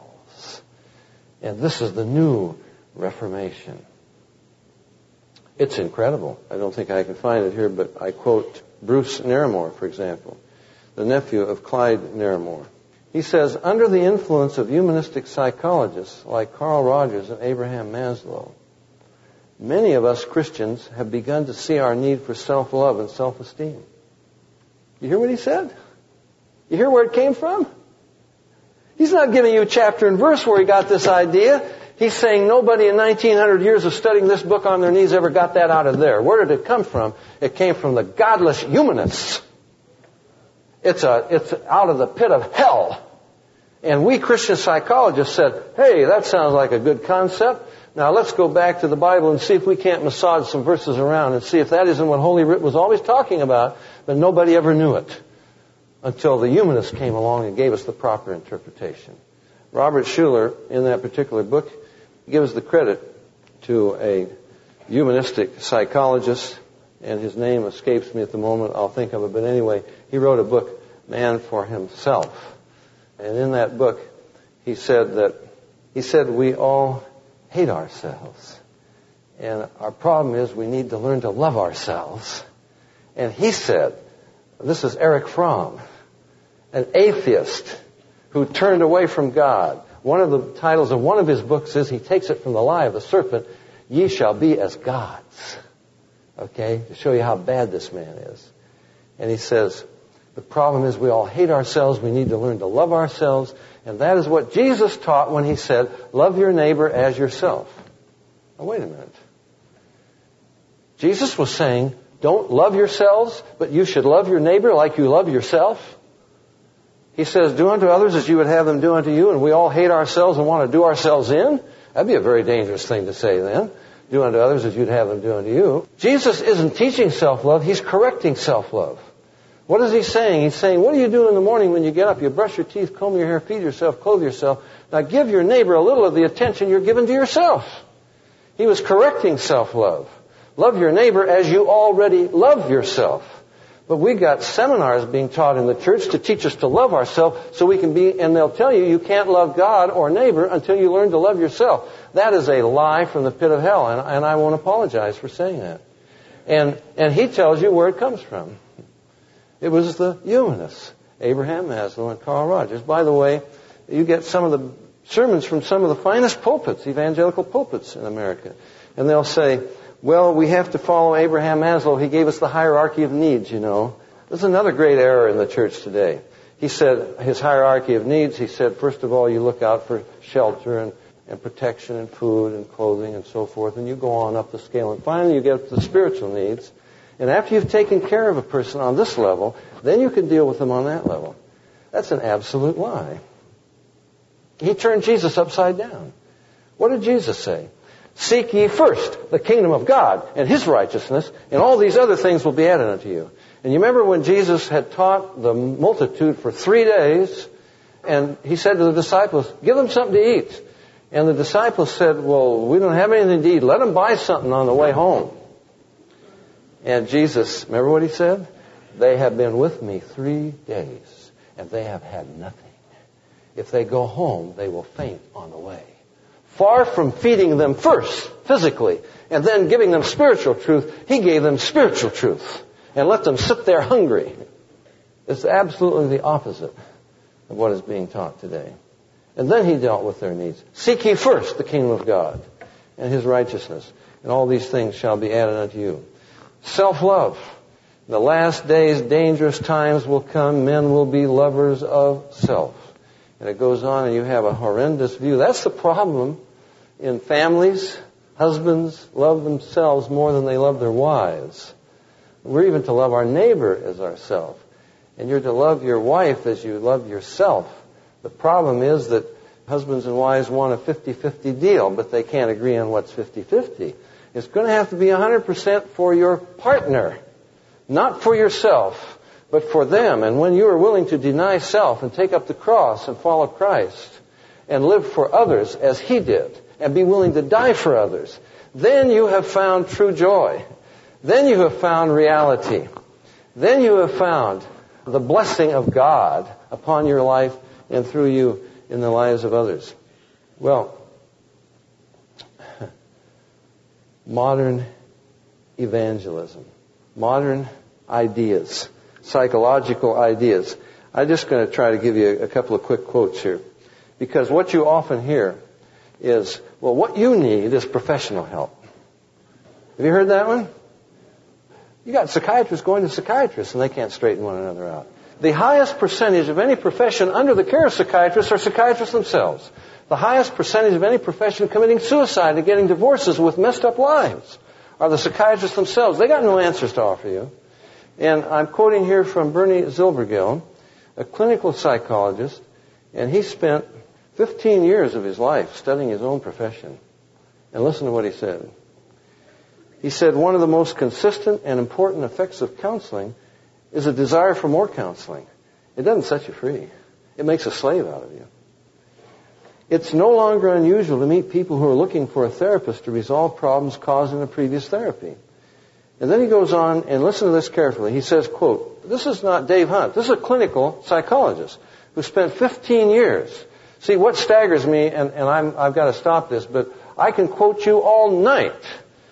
And this is the new Reformation. It's incredible. I don't think I can find it here, but I quote Bruce Naramore, for example, the nephew of Clyde Naramore. He says, under the influence of humanistic psychologists like Carl Rogers and Abraham Maslow, many of us Christians have begun to see our need for self-love and self-esteem. You hear what he said? You hear where it came from? He's not giving you a chapter and verse where he got this idea. He's saying nobody in nineteen hundred years of studying this book on their knees ever got that out of there. Where did it come from? It came from the godless humanists. It's a, it's out of the pit of hell. And we Christian psychologists said, hey, that sounds like a good concept. Now let's go back to the Bible and see if we can't massage some verses around and see if that isn't what Holy Writ was always talking about, but nobody ever knew it until the humanists came along and gave us the proper interpretation. Robert Schuller, in that particular book, gives the credit to a humanistic psychologist, and his name escapes me at the moment. I'll think of it. But anyway, he wrote a book, Man for Himself. And in that book, he said that, he said we all hate ourselves. And our problem is we need to learn to love ourselves. And he said, This is Erich Fromm, an atheist who turned away from God. One of the titles of one of his books is, he takes it from the lie of the serpent, "Ye shall be as gods." Okay? To show you how bad this man is. And he says, the problem is we all hate ourselves. We need to learn to love ourselves. And that is what Jesus taught when he said, love your neighbor as yourself. Now, wait a minute. Jesus was saying, don't love yourselves, but you should love your neighbor like you love yourself. He says, do unto others as you would have them do unto you, and we all hate ourselves and want to do ourselves in? That'd be a very dangerous thing to say then. Do unto others as you'd have them do unto you. Jesus isn't teaching self-love, he's correcting self-love. What is he saying? He's saying, what do you do in the morning when you get up? You brush your teeth, comb your hair, feed yourself, clothe yourself. Now give your neighbor a little of the attention you're giving to yourself. He was correcting self-love. Love your neighbor as you already love yourself. But we got seminars being taught in the church to teach us to love ourselves so we can be, and they'll tell you you can't love God or neighbor until you learn to love yourself. That is a lie from the pit of hell, and, and I won't apologize for saying that. And, and he tells you where it comes from. It was the humanists, Abraham Maslow and Carl Rogers. By the way, you get some of the sermons from some of the finest pulpits, evangelical pulpits in America. And they'll say, well, we have to follow Abraham Maslow. He gave us the hierarchy of needs, you know. This is another great error in the church today. He said his hierarchy of needs, he said, first of all, you look out for shelter and, and protection and food and clothing and so forth, and you go on up the scale. And finally, you get to the spiritual needs. And after you've taken care of a person on this level, then you can deal with them on that level. That's an absolute lie. He turned Jesus upside down. What did Jesus say? Seek ye first the kingdom of God and His righteousness, and all these other things will be added unto you. And you remember when Jesus had taught the multitude for three days, and He said to the disciples, give them something to eat. And the disciples said, well, we don't have anything to eat. Let them buy something on the way home. And Jesus, remember what He said? They have been with me three days, and they have had nothing. If they go home, they will faint on the way. Far from feeding them first, physically, and then giving them spiritual truth, He gave them spiritual truth and let them sit there hungry. It's absolutely the opposite of what is being taught today. And then He dealt with their needs. Seek ye first the kingdom of God and His righteousness, and all these things shall be added unto you. Self-love. In the last days, dangerous times will come. Men will be lovers of self. And it goes on, and you have a horrendous view. That's the problem in families. Husbands love themselves more than they love their wives. We're even to love our neighbor as ourselves. And you're to love your wife as you love yourself. The problem is that husbands and wives want a fifty-fifty deal, but they can't agree on what's fifty-fifty. It's going to have to be one hundred percent for your partner, not for yourself, but for them. And when you are willing to deny self and take up the cross and follow Christ and live for others as He did and be willing to die for others, then you have found true joy. Then you have found reality. Then you have found the blessing of God upon your life and through you in the lives of others. Well, modern evangelism, modern ideas, psychological ideas. I'm just going to try to give you a couple of quick quotes here. Because what you often hear is, well, what you need is professional help. Have you heard that one? You got psychiatrists going to psychiatrists and they can't straighten one another out. The highest percentage of any profession under the care of psychiatrists are psychiatrists themselves. The highest percentage of any profession committing suicide and getting divorces with messed up lives are the psychiatrists themselves. They got no answers to offer you. And I'm quoting here from Bernie Zilbergill, a clinical psychologist, and he spent fifteen years of his life studying his own profession. And listen to what he said. He said, one of the most consistent and important effects of counseling is a desire for more counseling. It doesn't set you free. It makes a slave out of you. It's no longer unusual to meet people who are looking for a therapist to resolve problems caused in a previous therapy. And then he goes on, and listen to this carefully. He says, quote, this is not Dave Hunt. This is a clinical psychologist who spent fifteen years. See, what staggers me, and, and I'm, I've got to stop this, but I can quote you all night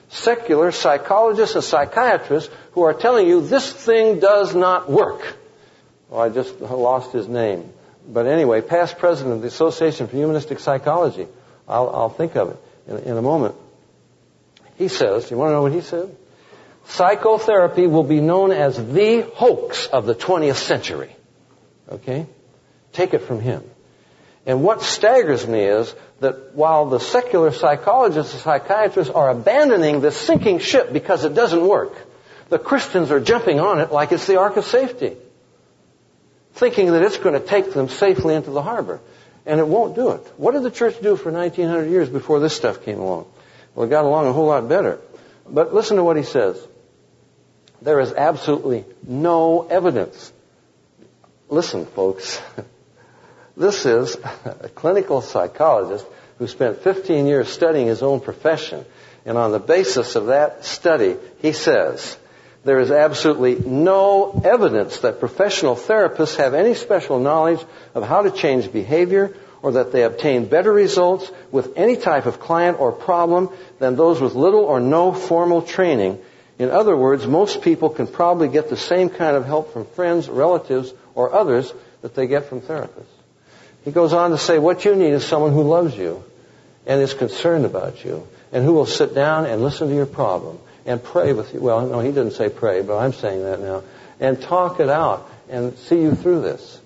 secular psychologists and psychiatrists who are telling you this thing does not work. Well, I just lost his name. But anyway, past president of the Association for Humanistic Psychology. I'll, I'll think of it in, in a moment. He says, you want to know what he said? Psychotherapy will be known as the hoax of the twentieth century. Okay? Take it from him. And what staggers me is that while the secular psychologists and psychiatrists are abandoning this sinking ship because it doesn't work, the Christians are jumping on it like it's the Ark of Safety, thinking that it's going to take them safely into the harbor. And it won't do it. What did the church do for nineteen hundred years before this stuff came along? Well, it got along a whole lot better. But listen to what he says. There is absolutely no evidence. Listen, folks. This is a clinical psychologist who spent fifteen years studying his own profession. And on the basis of that study, he says, there is absolutely no evidence that professional therapists have any special knowledge of how to change behavior or that they obtain better results with any type of client or problem than those with little or no formal training. In other words, most people can probably get the same kind of help from friends, relatives, or others that they get from therapists. He goes on to say, what you need is someone who loves you and is concerned about you and who will sit down and listen to your problem and pray with you. Well, no, he didn't say pray, but I'm saying that now. And talk it out and see you through this.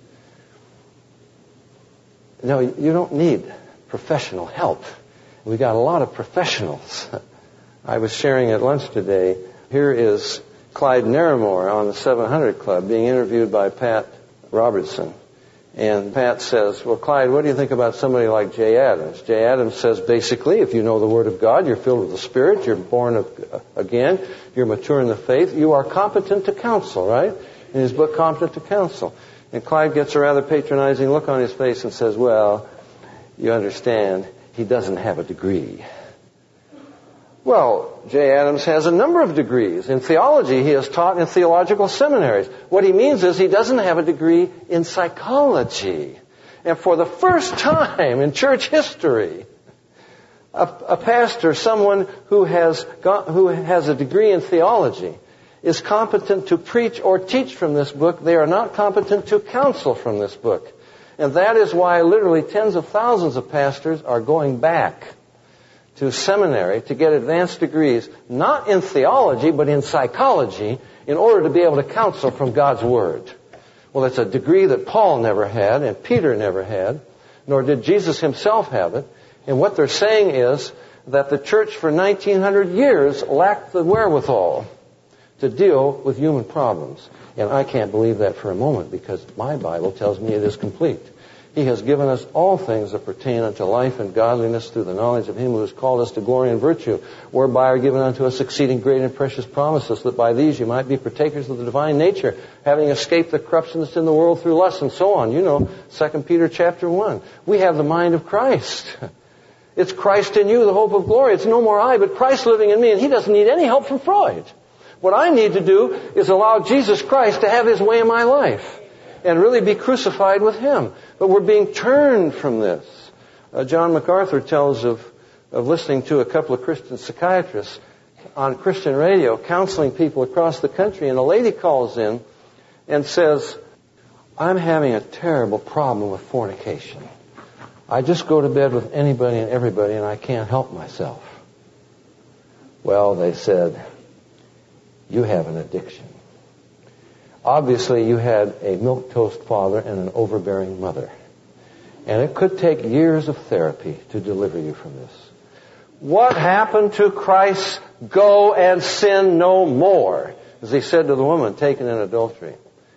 No, you don't need professional help. We got a lot of professionals. I was sharing at lunch today. Here is Clyde Naramore on the seven hundred Club being interviewed by Pat Robertson. And Pat says, well, Clyde, what do you think about somebody like Jay Adams? Jay Adams says, basically, if you know the Word of God, you're filled with the Spirit, you're born of, uh, again, you're mature in the faith, you are competent to counsel, right? In his book, Competent to Counsel. And Clyde gets a rather patronizing look on his face and says, well, you understand, he doesn't have a degree. Well, Jay Adams has a number of degrees. In theology, he has taught in theological seminaries. What he means is he doesn't have a degree in psychology. And for the first time in church history, a, a pastor, someone who has got, who has a degree in theology, is competent to preach or teach from this book. They are not competent to counsel from this book. And that is why literally tens of thousands of pastors are going back to seminary to get advanced degrees, not in theology, but in psychology, in order to be able to counsel from God's Word. Well, it's a degree that Paul never had, and Peter never had, nor did Jesus himself have it. And what they're saying is that the church for nineteen hundred years lacked the wherewithal to deal with human problems. And I can't believe that for a moment, because my Bible tells me it is complete. He has given us all things that pertain unto life and godliness through the knowledge of Him who has called us to glory and virtue, whereby are given unto us exceeding great and precious promises, that by these you might be partakers of the divine nature, having escaped the corruption that's in the world through lust, and so on. You know, Second Peter chapter one. We have the mind of Christ. It's Christ in you, the hope of glory. It's no more I, but Christ living in me, and He doesn't need any help from Freud. What I need to do is allow Jesus Christ to have His way in my life and really be crucified with Him. But we're being turned from this. Uh, John MacArthur tells of, of listening to a couple of Christian psychiatrists on Christian radio counseling people across the country, and a lady calls in and says, I'm having a terrible problem with fornication. I just go to bed with anybody and everybody, and I can't help myself. Well, they said, you have an addiction. Obviously, you had a milquetoast father and an overbearing mother. And it could take years of therapy to deliver you from this. What happened to Christ's go and sin no more? As He said to the woman taken in adultery.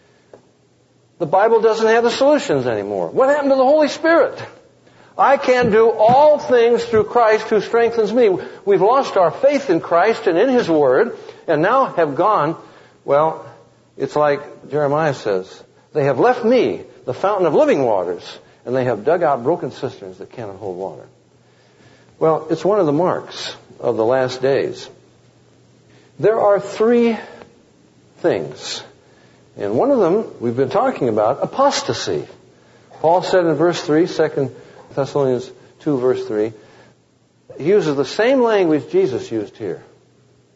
The Bible doesn't have the solutions anymore. What happened to the Holy Spirit? I can do all things through Christ who strengthens me. We've lost our faith in Christ and in His Word, and now have gone, well, it's like Jeremiah says, they have left me, the fountain of living waters, and they have dug out broken cisterns that cannot hold water. Well, it's one of the marks of the last days. There are three things. And one of them we've been talking about, apostasy. Paul said in verse three, Second Thessalonians two, verse three, he uses the same language Jesus used here.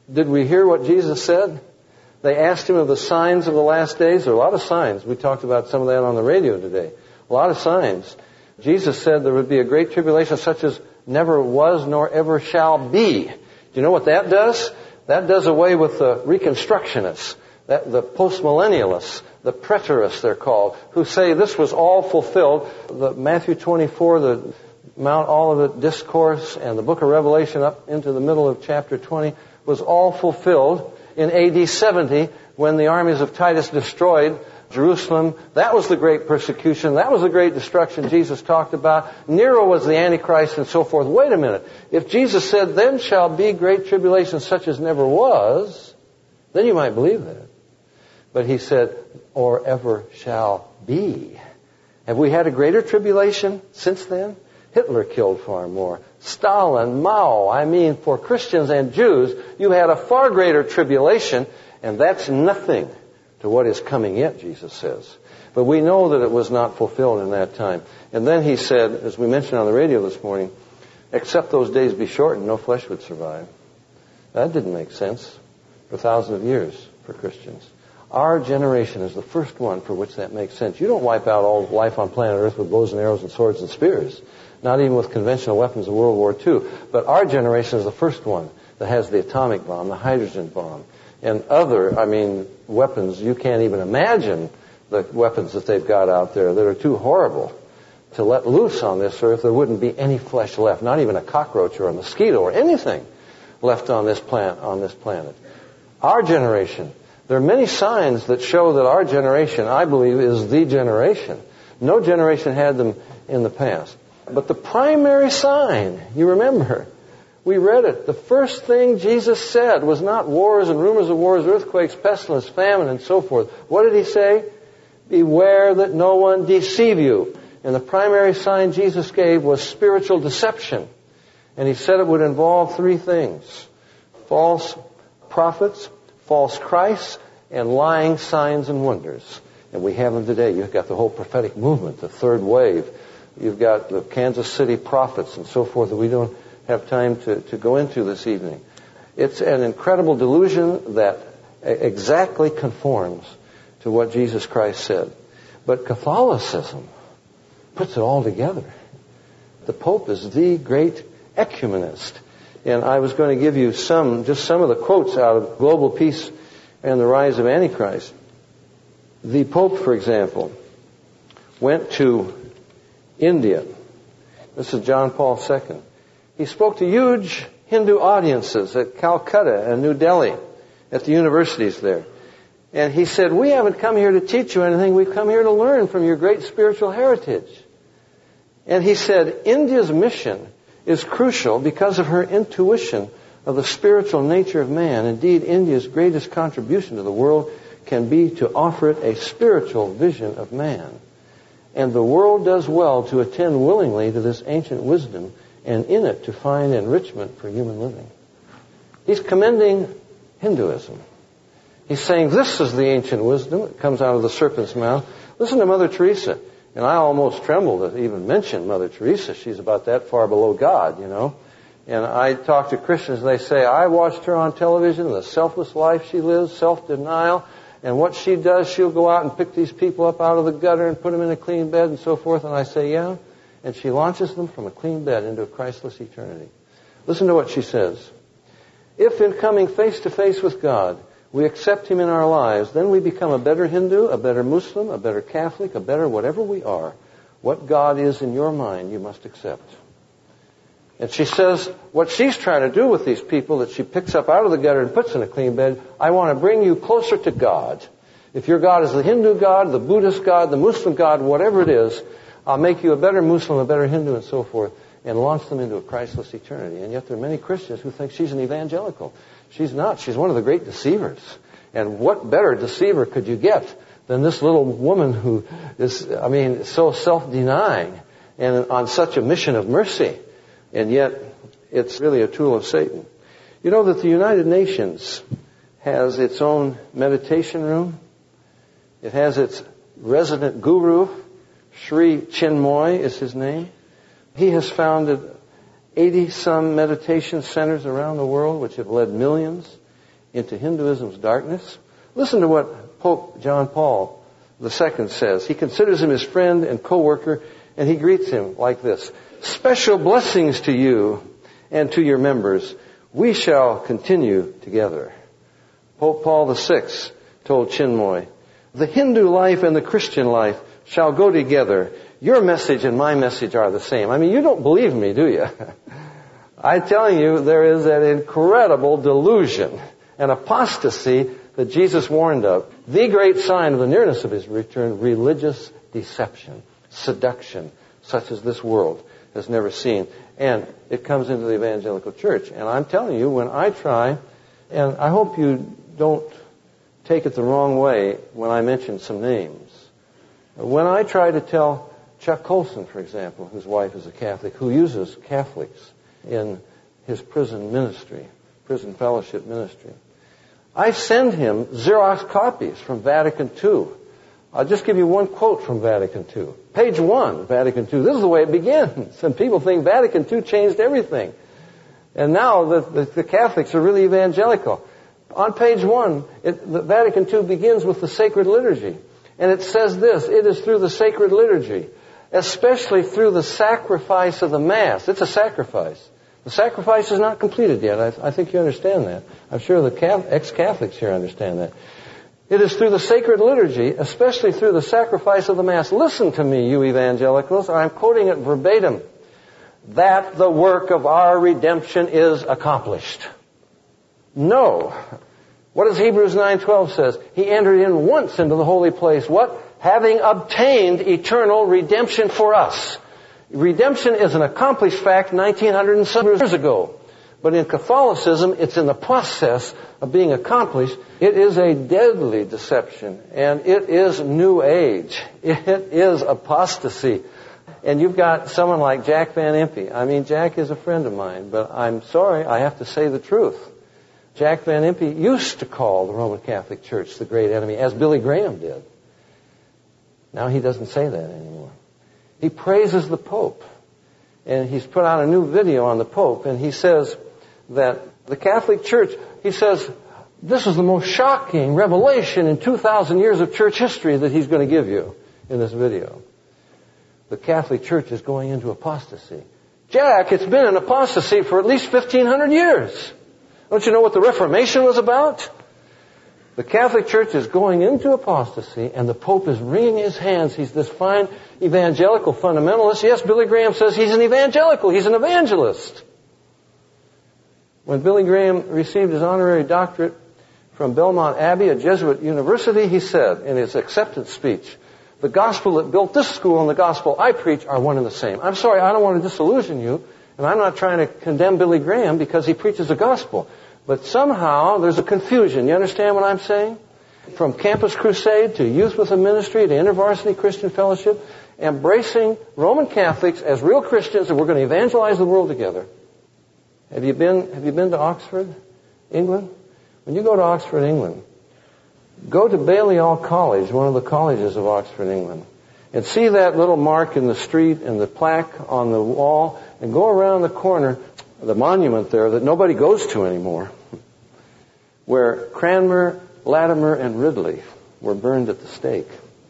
Did we hear what Jesus said? They asked him of the signs of the last days. There are a lot of signs. We talked about some of that on the radio today. A lot of signs. Jesus said there would be a great tribulation such as never was nor ever shall be. Do you know what that does? That does away with the Reconstructionists, that, the postmillennialists, the preterists they're called, who say this was all fulfilled. The Matthew twenty-four, the Mount Olivet Discourse, and the book of Revelation up into the middle of chapter twenty was all fulfilled in A D seventy when the armies of Titus destroyed Jerusalem. That was the great persecution. That was the great destruction Jesus talked about. Nero was the Antichrist and so forth. Wait a minute. If Jesus said, then shall be great tribulation such as never was, then you might believe that. But he said, or ever shall be. Have we had a greater tribulation since then? Hitler killed far more. Stalin, Mao, I mean, for Christians and Jews, you had a far greater tribulation, and that's nothing to what is coming yet, Jesus says. But we know that it was not fulfilled in that time. And then he said, as we mentioned on the radio this morning, except those days be shortened, no flesh would survive. That didn't make sense for thousands of years for Christians. Our generation is the first one for which that makes sense. You don't wipe out all life on planet Earth with bows and arrows and swords and spears. Not even with conventional weapons of World War Two. But our generation is the first one that has the atomic bomb, the hydrogen bomb, and other, I mean, weapons. You can't even imagine the weapons that they've got out there that are too horrible to let loose on this earth. There wouldn't be any flesh left, not even a cockroach or a mosquito or anything left on this plant, on this planet. Our generation, there are many signs that show that our generation, I believe, is the generation. No generation had them in the past. But the primary sign, you remember, we read it. The first thing Jesus said was not wars and rumors of wars, earthquakes, pestilence, famine, and so forth. What did he say? Beware that no one deceive you. And the primary sign Jesus gave was spiritual deception. And he said it would involve three things: false prophets, false Christs, and lying signs and wonders. And we have them today. You've got the whole prophetic movement, the third wave. You've got the Kansas City prophets and so forth that we don't have time to, to go into this evening. It's an incredible delusion that exactly conforms to what Jesus Christ said. But Catholicism puts it all together. The Pope is the great ecumenist. And I was going to give you some, just some of the quotes out of Global Peace and the Rise of Antichrist. The Pope, for example, went to India. This is John Paul the Second. He spoke to huge Hindu audiences at Calcutta and New Delhi, at the universities there. And he said, we haven't come here to teach you anything. We've come here to learn from your great spiritual heritage. And he said, India's mission is crucial because of her intuition of the spiritual nature of man. Indeed, India's greatest contribution to the world can be to offer it a spiritual vision of man. And the world does well to attend willingly to this ancient wisdom and in it to find enrichment for human living. He's commending Hinduism. He's saying this is the ancient wisdom that comes out of the serpent's mouth. Listen to Mother Teresa. And I almost tremble to even mention Mother Teresa. She's about that far below God, you know. And I talk to Christians, they say, I watched her on television, the selfless life she lives, self-denial. And what she does, she'll go out and pick these people up out of the gutter and put them in a clean bed and so forth. And I say, yeah. And she launches them from a clean bed into a Christless eternity. Listen to what she says. If in coming face to face with God, we accept Him in our lives, then we become a better Hindu, a better Muslim, a better Catholic, a better whatever we are. What God is in your mind, you must accept. And she says what she's trying to do with these people that she picks up out of the gutter and puts in a clean bed, I want to bring you closer to God. If your God is the Hindu God, the Buddhist God, the Muslim God, whatever it is, I'll make you a better Muslim, a better Hindu, and so forth, and launch them into a Christless eternity. And yet there are many Christians who think she's an evangelical. She's not. She's one of the great deceivers. And what better deceiver could you get than this little woman who is, I mean, so self-denying and on such a mission of mercy. And yet it's really a tool of Satan. You know that the United Nations has its own meditation room. It has its resident guru. Sri Chinmoy is his name. He has founded eighty-some meditation centers around the world which have led millions. into Hinduism's darkness? Listen to what Pope John Paul the Second says. He considers him his friend and co-worker, and he greets him like this. Special blessings to you and to your members. We shall continue together. Pope Paul the Sixth told Chinmoy, the Hindu life and the Christian life shall go together. Your message and my message are the same. I mean, you don't believe me, do you? I tell you, there is an incredible delusion, an apostasy that Jesus warned of. The great sign of the nearness of his return, religious deception, seduction, such as this world has never seen. And it comes into the evangelical church. And I'm telling you, when I try, and I hope you don't take it the wrong way when I mention some names. When I try to tell Chuck Colson, for example, whose wife is a Catholic, who uses Catholics in his prison ministry, prison fellowship ministry, I send him Xerox copies from Vatican Two. I'll just give you one quote from Vatican Two. Page one, Vatican Two. This is the way it begins. And people think Vatican Two changed everything. And now the, the, the Catholics are really evangelical. On page one, it, the Vatican Two begins with the sacred liturgy. And it says this, it is through the sacred liturgy, especially through the sacrifice of the Mass. It's a sacrifice. The sacrifice is not completed yet. I, I think you understand that. I'm sure the Catholic, ex-Catholics here understand that. It is through the sacred liturgy, especially through the sacrifice of the Mass. Listen to me, you evangelicals. I'm quoting it verbatim. That the work of our redemption is accomplished. No. What does Hebrews nine twelve says? He entered in once into the holy place. What? Having obtained eternal redemption for us. Redemption is an accomplished fact nineteen hundred years ago. But in Catholicism, it's in the process of being accomplished. It is a deadly deception, and it is New Age. It is apostasy. And you've got someone like Jack Van Impe. I mean, Jack is a friend of mine, but I'm sorry, I have to say the truth. Jack Van Impe used to call the Roman Catholic Church the great enemy, as Billy Graham did. Now he doesn't say that anymore. He praises the Pope. And he's put out a new video on the Pope, and he says that the Catholic Church, he says, this is the most shocking revelation in two thousand years of church history that he's going to give you in this video. The Catholic Church is going into apostasy. Jack, it's been an apostasy for at least fifteen hundred years. Don't you know what the Reformation was about? The Catholic Church is going into apostasy, and the Pope is wringing his hands. He's this fine evangelical fundamentalist. Yes, Billy Graham says he's an evangelical. He's an evangelist. When Billy Graham received his honorary doctorate from Belmont Abbey, a Jesuit university, he said in his acceptance speech, the gospel that built this school and the gospel I preach are one and the same. I'm sorry, I don't want to disillusion you, and I'm not trying to condemn Billy Graham because he preaches the gospel. But somehow there's a confusion. You understand what I'm saying? From Campus Crusade to Youth with a Ministry to InterVarsity Christian Fellowship, embracing Roman Catholics as real Christians, and we're going to evangelize the world together. Have you been, have you been to Oxford, England? When you go to Oxford, England, go to Balliol College, one of the colleges of Oxford, England, and see that little mark in the street and the plaque on the wall, and go around the corner, the monument there that nobody goes to anymore, where Cranmer, Latimer, and Ridley were burned at the stake.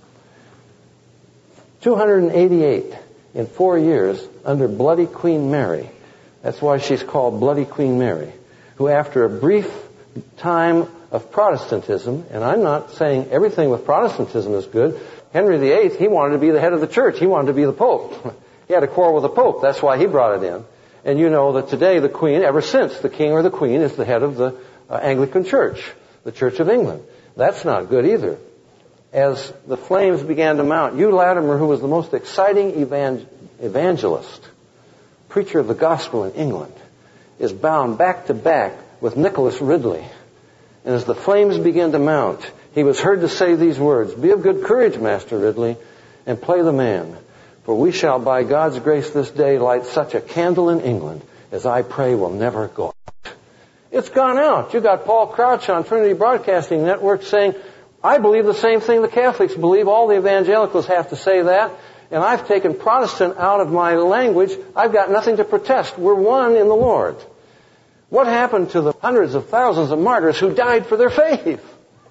two hundred eighty-eight in four years under Bloody Queen Mary. That's why she's called Bloody Queen Mary, who after a brief time of Protestantism, and I'm not saying everything with Protestantism is good, Henry the Eighth, he wanted to be the head of the church. He wanted to be the Pope. He had a quarrel with the Pope. That's why he brought it in. And you know that today the Queen, ever since, the King or the Queen is the head of the uh, Anglican Church, the Church of England. That's not good either. As the flames began to mount, Hugh Latimer, who was the most exciting evangel- evangelist, preacher of the gospel in England, is bound back to back with Nicholas Ridley. And as the flames began to mount, he was heard to say these words, "Be of good courage, Master Ridley, and play the man. For we shall by God's grace this day light such a candle in England as I pray will never go out." It's gone out. You got Paul Crouch on Trinity Broadcasting Network saying, I believe the same thing the Catholics believe. All the evangelicals have to say that. And I've taken Protestant out of my language. I've got nothing to protest. We're one in the Lord. What happened to the hundreds of thousands of martyrs who died for their faith?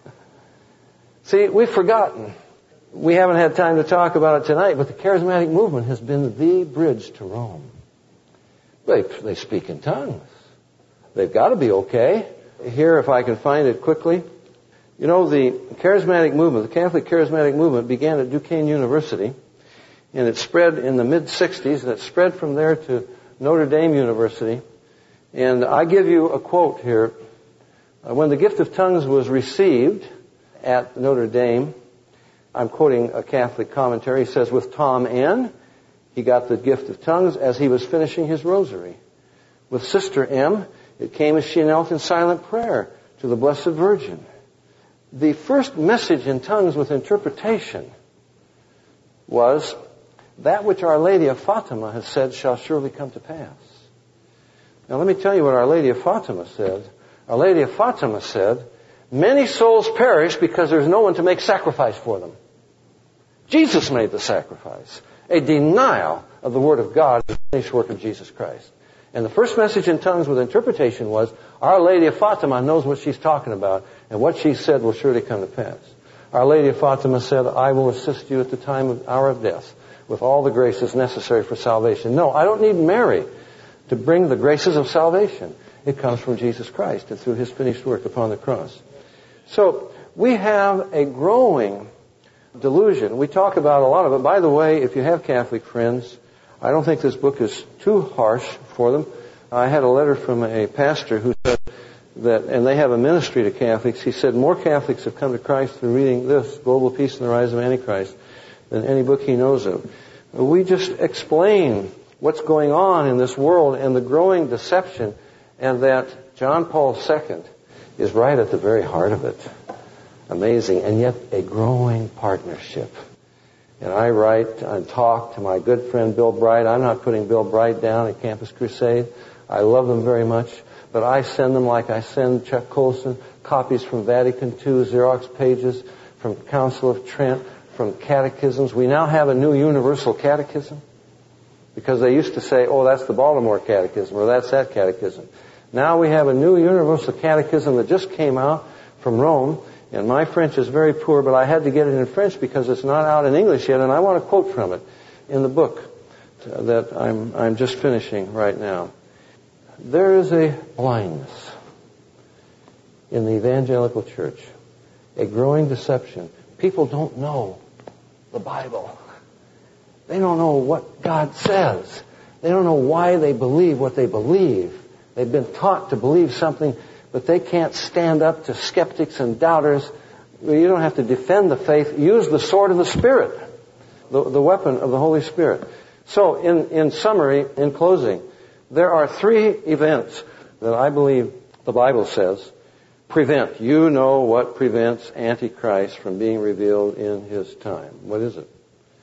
See, we've forgotten. We haven't had time to talk about it tonight, but the charismatic movement has been the bridge to Rome. They, they speak in tongues. They've got to be okay. Here, if I can find it quickly. You know, the charismatic movement, the Catholic charismatic movement began at Duquesne University, and it spread in the mid-sixties, and it spread from there to Notre Dame University. And I give you a quote here. Uh, when the gift of tongues was received at Notre Dame, I'm quoting a Catholic commentary. He says, with Tom N., he got the gift of tongues as he was finishing his rosary. With Sister M., it came as she knelt in silent prayer to the Blessed Virgin. The first message in tongues with interpretation was, that which Our Lady of Fatima has said shall surely come to pass. Now let me tell you what Our Lady of Fatima said. Our Lady of Fatima said, many souls perish because there's no one to make sacrifice for them. Jesus made the sacrifice. A denial of the Word of God is the finished work of Jesus Christ. And the first message in tongues with interpretation was, Our Lady of Fatima knows what she's talking about, and what she said will surely come to pass. Our Lady of Fatima said, I will assist you at the time of hour of death with all the graces necessary for salvation. No, I don't need Mary to bring the graces of salvation. It comes from Jesus Christ and through His finished work upon the cross. So we have a growing delusion. We talk about a lot of it. By the way, if you have Catholic friends, I don't think this book is too harsh for them. I had a letter from a pastor who said that, and they have a ministry to Catholics, he said more Catholics have come to Christ through reading this, Global Peace and the Rise of Antichrist, than any book he knows of. We just explain what's going on in this world and the growing deception, and that John Paul the Second is right at the very heart of it. Amazing, and yet a growing partnership. And I write and talk to my good friend Bill Bright. I'm not putting Bill Bright down at Campus Crusade. I love them very much. But I send them like I send Chuck Colson copies from Vatican Two, Xerox pages, from Council of Trent, from catechisms. We now have a new universal catechism. Because they used to say, oh, that's the Baltimore Catechism, or that's that catechism. Now we have a new universal catechism that just came out from Rome. And my French is very poor, but I had to get it in French because it's not out in English yet, and I want to quote from it in the book that I'm, I'm just finishing right now. There is a blindness in the evangelical church, a growing deception. People don't know the Bible. They don't know what God says. They don't know why they believe what they believe. They've been taught to believe something, but they can't stand up to skeptics and doubters. You don't have to defend the faith. Use the sword of the Spirit, the, the weapon of the Holy Spirit. So, in, in summary, in closing, there are three events that I believe the Bible says prevent. You know what prevents Antichrist from being revealed in his time. What is it?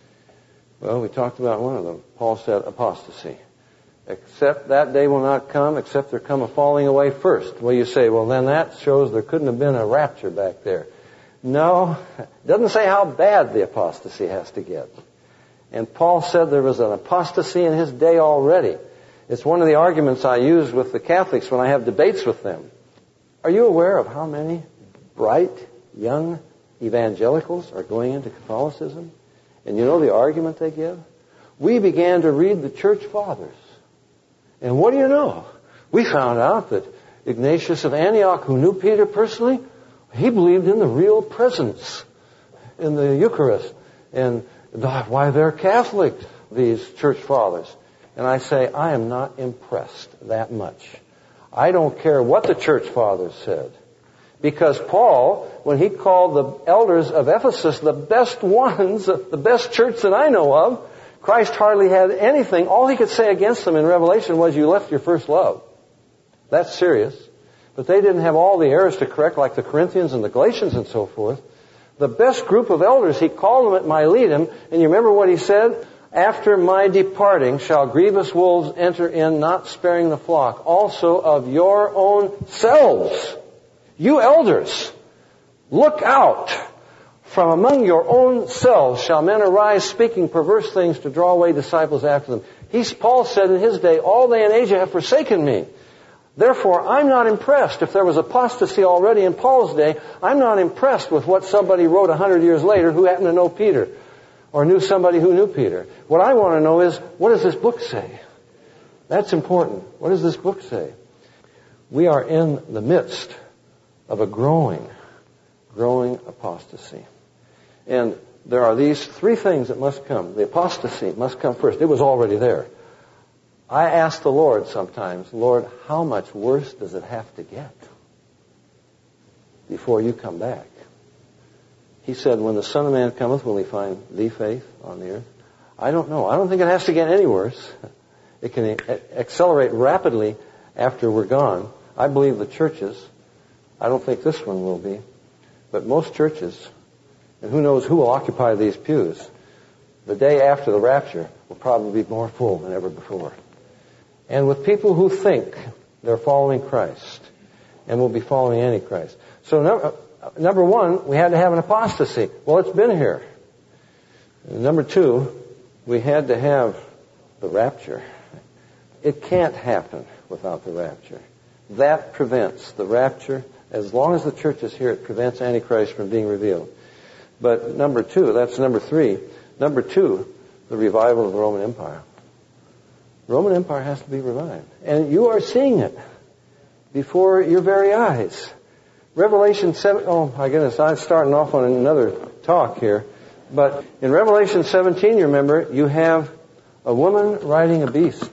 Well, we talked about one of them. Paul said apostasy. Except that day will not come, except there come a falling away first. Well, you say, well, then that shows there couldn't have been a rapture back there. No, it doesn't say how bad the apostasy has to get. And Paul said there was an apostasy in his day already. It's one of the arguments I use with the Catholics when I have debates with them. Are you aware of how many bright, young evangelicals are going into Catholicism? And you know the argument they give? We began to read the church fathers. And what do you know? We found out that Ignatius of Antioch, who knew Peter personally, he believed in the real presence in the Eucharist. And why, they're Catholic, these church fathers. And I say, I am not impressed that much. I don't care what the church fathers said. Because Paul, when he called the elders of Ephesus the best ones, the best church that I know of, Christ hardly had anything. All he could say against them in Revelation was, you left your first love. That's serious. But they didn't have all the errors to correct like the Corinthians and the Galatians and so forth. The best group of elders, he called them at Miletum. And you remember what he said? After my departing shall grievous wolves enter in, not sparing the flock. Also of your own selves. You elders, look out. From among your own selves shall men arise speaking perverse things to draw away disciples after them. He's, Paul said in his day, all they in Asia have forsaken me. Therefore, I'm not impressed. If there was apostasy already in Paul's day, I'm not impressed with what somebody wrote a hundred years later who happened to know Peter or knew somebody who knew Peter. What I want to know is, what does this book say? That's important. What does this book say? We are in the midst of a growing, growing apostasy. And there are these three things that must come. The apostasy must come first. It was already there. I ask the Lord sometimes, Lord, how much worse does it have to get before you come back? He said, when the Son of Man cometh, will he find thee faith on the earth? I don't know. I don't think it has to get any worse. It can accelerate rapidly after we're gone. I believe the churches, I don't think this one will be, but most churches, and who knows who will occupy these pews, the day after the rapture will probably be more full than ever before. And with people who think they're following Christ and will be following Antichrist. So number, number one, we had to have an apostasy. Well, it's been here. And number two, we had to have the rapture. It can't happen without the rapture. That prevents the rapture. As long as the church is here, it prevents Antichrist from being revealed. But number two, that's number three. Number two, the revival of the Roman Empire. The Roman Empire has to be revived. And you are seeing it before your very eyes. Revelation seven, oh my goodness, I'm starting off on another talk here. But in Revelation seventeen, you remember, you have a woman riding a beast.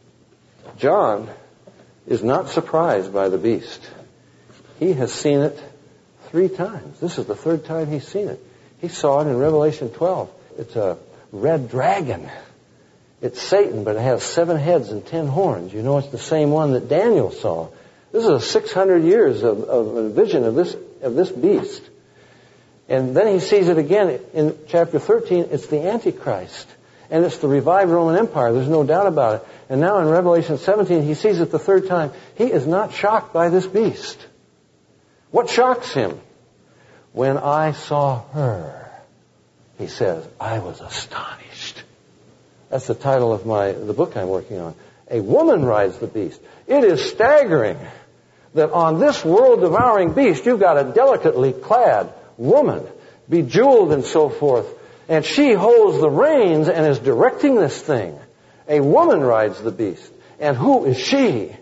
John is not surprised by the beast. He has seen it three times. This is the third time he's seen it. He saw it in Revelation twelve. It's a red dragon. It's Satan, but it has seven heads and ten horns. You know, it's the same one that Daniel saw. This is a six hundred years of, of a vision of this of this beast. And then he sees it again in chapter thirteen. It's the Antichrist. And it's the revived Roman Empire. There's no doubt about it. And now in Revelation seventeen, he sees it the third time. He is not shocked by this beast. What shocks him? When I saw her, he says, I was astonished. That's the title of my the book I'm working on. A woman rides the beast. It is staggering that on this world-devouring beast, you've got a delicately clad woman, bejeweled and so forth, and she holds the reins and is directing this thing. A woman rides the beast. And who is she?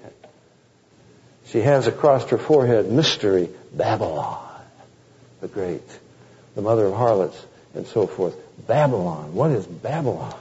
She has across her forehead, mystery, Babylon, the great, the mother of harlots, and so forth. Babylon. What is Babylon?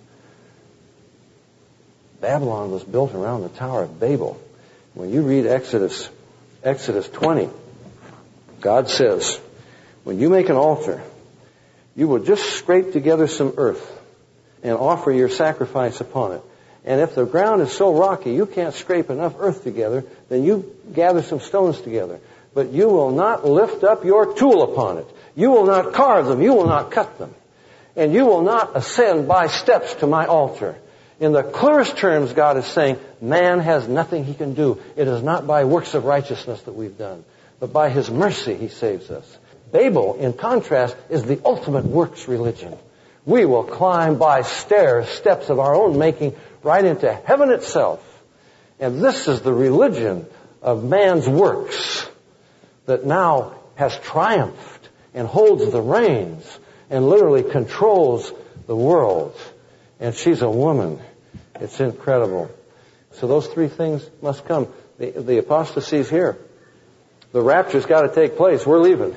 Babylon was built around the Tower of Babel. When you read Exodus, Exodus twenty, God says, when you make an altar, you will just scrape together some earth and offer your sacrifice upon it. And if the ground is so rocky you can't scrape enough earth together, then you gather some stones together. But you will not lift up your tool upon it. You will not carve them. You will not cut them. And you will not ascend by steps to my altar. In the clearest terms, God is saying, man has nothing he can do. It is not by works of righteousness that we've done, but by his mercy he saves us. Babel, in contrast, is the ultimate works religion. We will climb by stairs, steps of our own making, right into heaven itself. And this is the religion of man's works that now has triumphed and holds the reins and literally controls the world. And she's a woman. It's incredible. So those three things must come. The, the apostasy's here. The rapture's got to take place. We're leaving.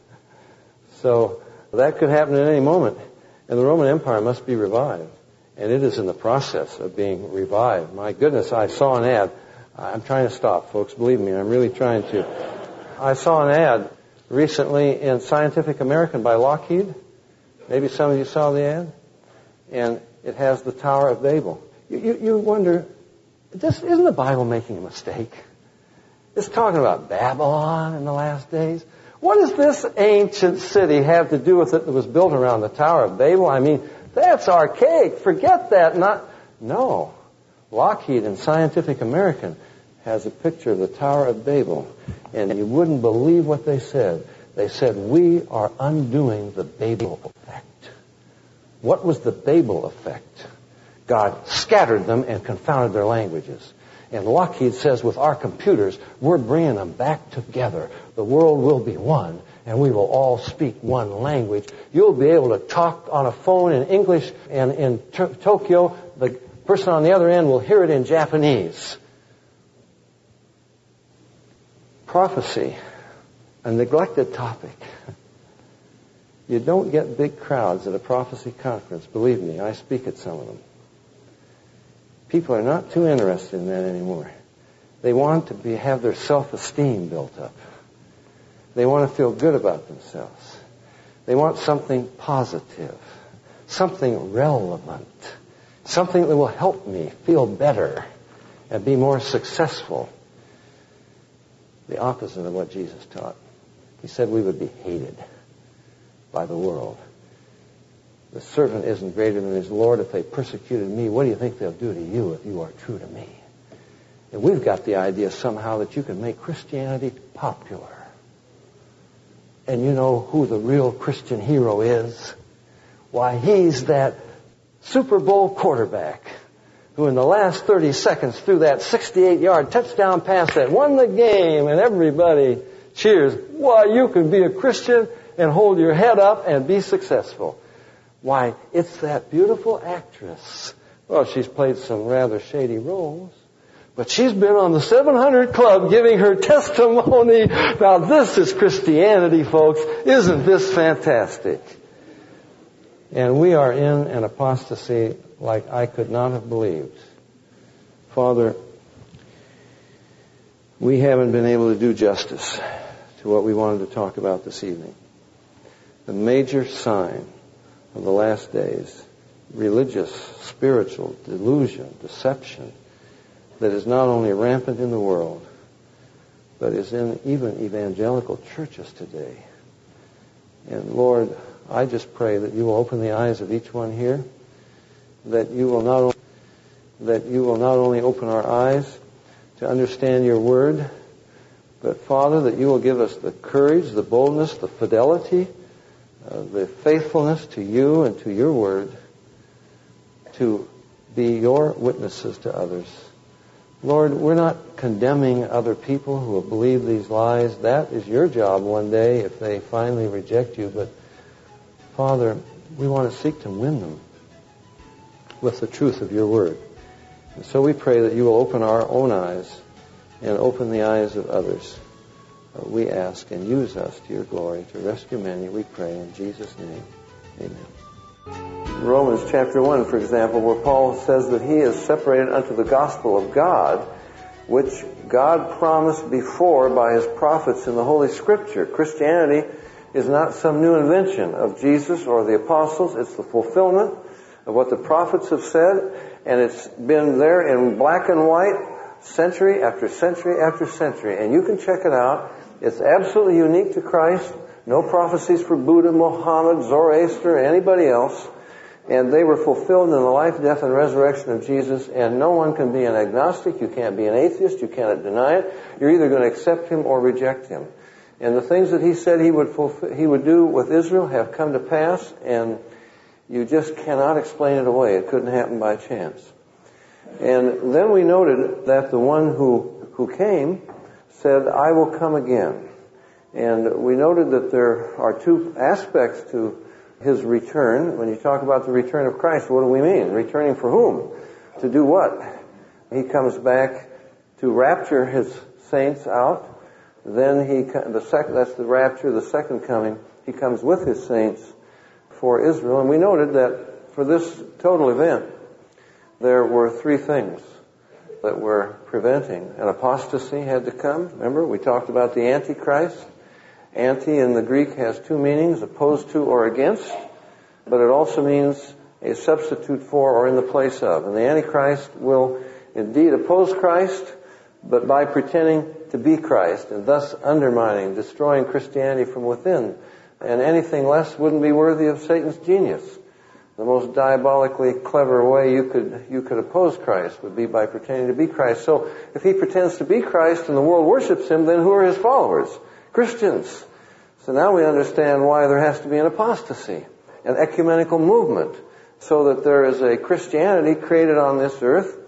So that could happen at any moment. And the Roman Empire must be revived. And it is in the process of being revived. My goodness, I saw an ad. I'm trying to stop, folks. Believe me, I'm really trying to. I saw an ad recently in Scientific American by Lockheed. Maybe some of you saw the ad. And it has the Tower of Babel. You, you, you wonder, this, isn't the Bible making a mistake? It's talking about Babylon in the last days. What does this ancient city have to do with it that was built around the Tower of Babel? I mean, that's archaic. Forget that. Not No. Lockheed in Scientific American has a picture of the Tower of Babel. And you wouldn't believe what they said. They said, we are undoing the Babel effect. What was the Babel effect? God scattered them and confounded their languages. And Lockheed says with our computers, we're bringing them back together. The world will be one, and we will all speak one language. You'll be able to talk on a phone in English, and in t- Tokyo, the person on the other end will hear it in Japanese. Prophecy, a neglected topic. You don't get big crowds at a prophecy conference. Believe me, I speak at some of them. People are not too interested in that anymore. They want to be, have their self-esteem built up. They want to feel good about themselves. They want something positive, something relevant, something that will help me feel better and be more successful. The opposite of what Jesus taught. He said we would be hated by the world. The servant isn't greater than his Lord. If they persecuted me, what do you think they'll do to you if you are true to me? And we've got the idea somehow that you can make Christianity popular. And you know who the real Christian hero is? Why, he's that Super Bowl quarterback who in the last thirty seconds threw that sixty-eight yard touchdown pass that won the game, and everybody cheers. Why, you can be a Christian and hold your head up and be successful. Why, it's that beautiful actress. Well, she's played some rather shady roles, but she's been on the seven hundred Club giving her testimony. Now, this is Christianity, folks. Isn't this fantastic? And we are in an apostasy like I could not have believed. Father, we haven't been able to do justice to what we wanted to talk about this evening. The major sign of the last days, religious, spiritual delusion, deception, that is not only rampant in the world, but is in even evangelical churches today. And Lord, I just pray that you will open the eyes of each one here, that you will not only, that you will not only open our eyes to understand your word, but Father, that you will give us the courage, the boldness, the fidelity, uh, the faithfulness to you and to your word to be your witnesses to others. Lord, we're not condemning other people who will believe these lies. That is your job one day if they finally reject you. But Father, we want to seek to win them with the truth of your word. And so we pray that you will open our own eyes and open the eyes of others. Uh, we ask and use us to your glory to rescue many, we pray in Jesus' name. Amen. Romans chapter one, for example, where Paul says that he is separated unto the gospel of God, which God promised before by his prophets in the Holy Scripture. Christianity is not some new invention of Jesus or the apostles. It's the fulfillment of what the prophets have said, and it's been there in black and white century after century after century. And you can check it out. It's absolutely unique to Christ. No prophecies for Buddha, Muhammad, Zoroaster, or anybody else. And they were fulfilled in the life, death, and resurrection of Jesus. And no one can be an agnostic. You can't be an atheist. You cannot deny it. You're either going to accept him or reject him. And the things that he said he would fulfill, he would do with Israel have come to pass. And you just cannot explain it away. It couldn't happen by chance. And then we noted that the one who, who came said, I will come again. And we noted that there are two aspects to his return. When you talk about the return of Christ, what do we mean? Returning for whom? To do what? He comes back to rapture his saints out. Then he, the second, that's the rapture, the second coming. He comes with his saints for Israel. And we noted that for this total event, there were three things that were preventing. An apostasy had to come. Remember, we talked about the Antichrist. Anti in the Greek has two meanings, opposed to or against, but it also means a substitute for or in the place of. And the Antichrist will indeed oppose Christ, but by pretending to be Christ, and thus undermining, destroying Christianity from within. And anything less wouldn't be worthy of Satan's genius. The most diabolically clever way you could you could oppose Christ would be by pretending to be Christ. So if he pretends to be Christ and the world worships him, then who are his followers? Christians. So now we understand why there has to be an apostasy, an ecumenical movement, so that there is a Christianity created on this earth,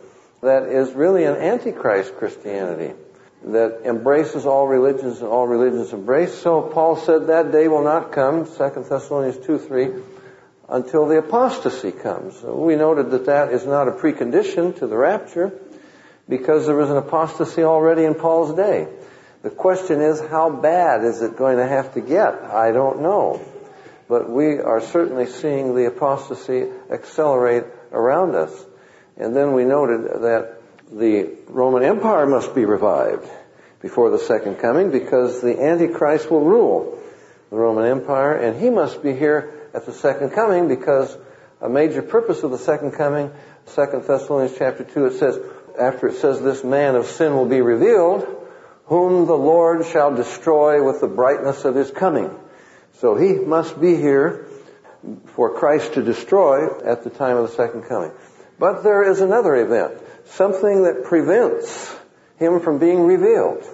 that is really an antichrist Christianity that embraces all religions and all religions embrace. So Paul said that day will not come, Second Thessalonians two three, until the apostasy comes. So we noted that that is not a precondition to the rapture because there was an apostasy already in Paul's day. The question is, how bad is it going to have to get? I don't know. But we are certainly seeing the apostasy accelerate around us. And then we noted that the Roman Empire must be revived before the second coming because the Antichrist will rule the Roman Empire, and he must be here at the second coming because a major purpose of the second coming, Second Thessalonians chapter two, it says, after it says this man of sin will be revealed, whom the Lord shall destroy with the brightness of his coming. So he must be here for Christ to destroy at the time of the second coming. But there is another event, something that prevents him from being revealed.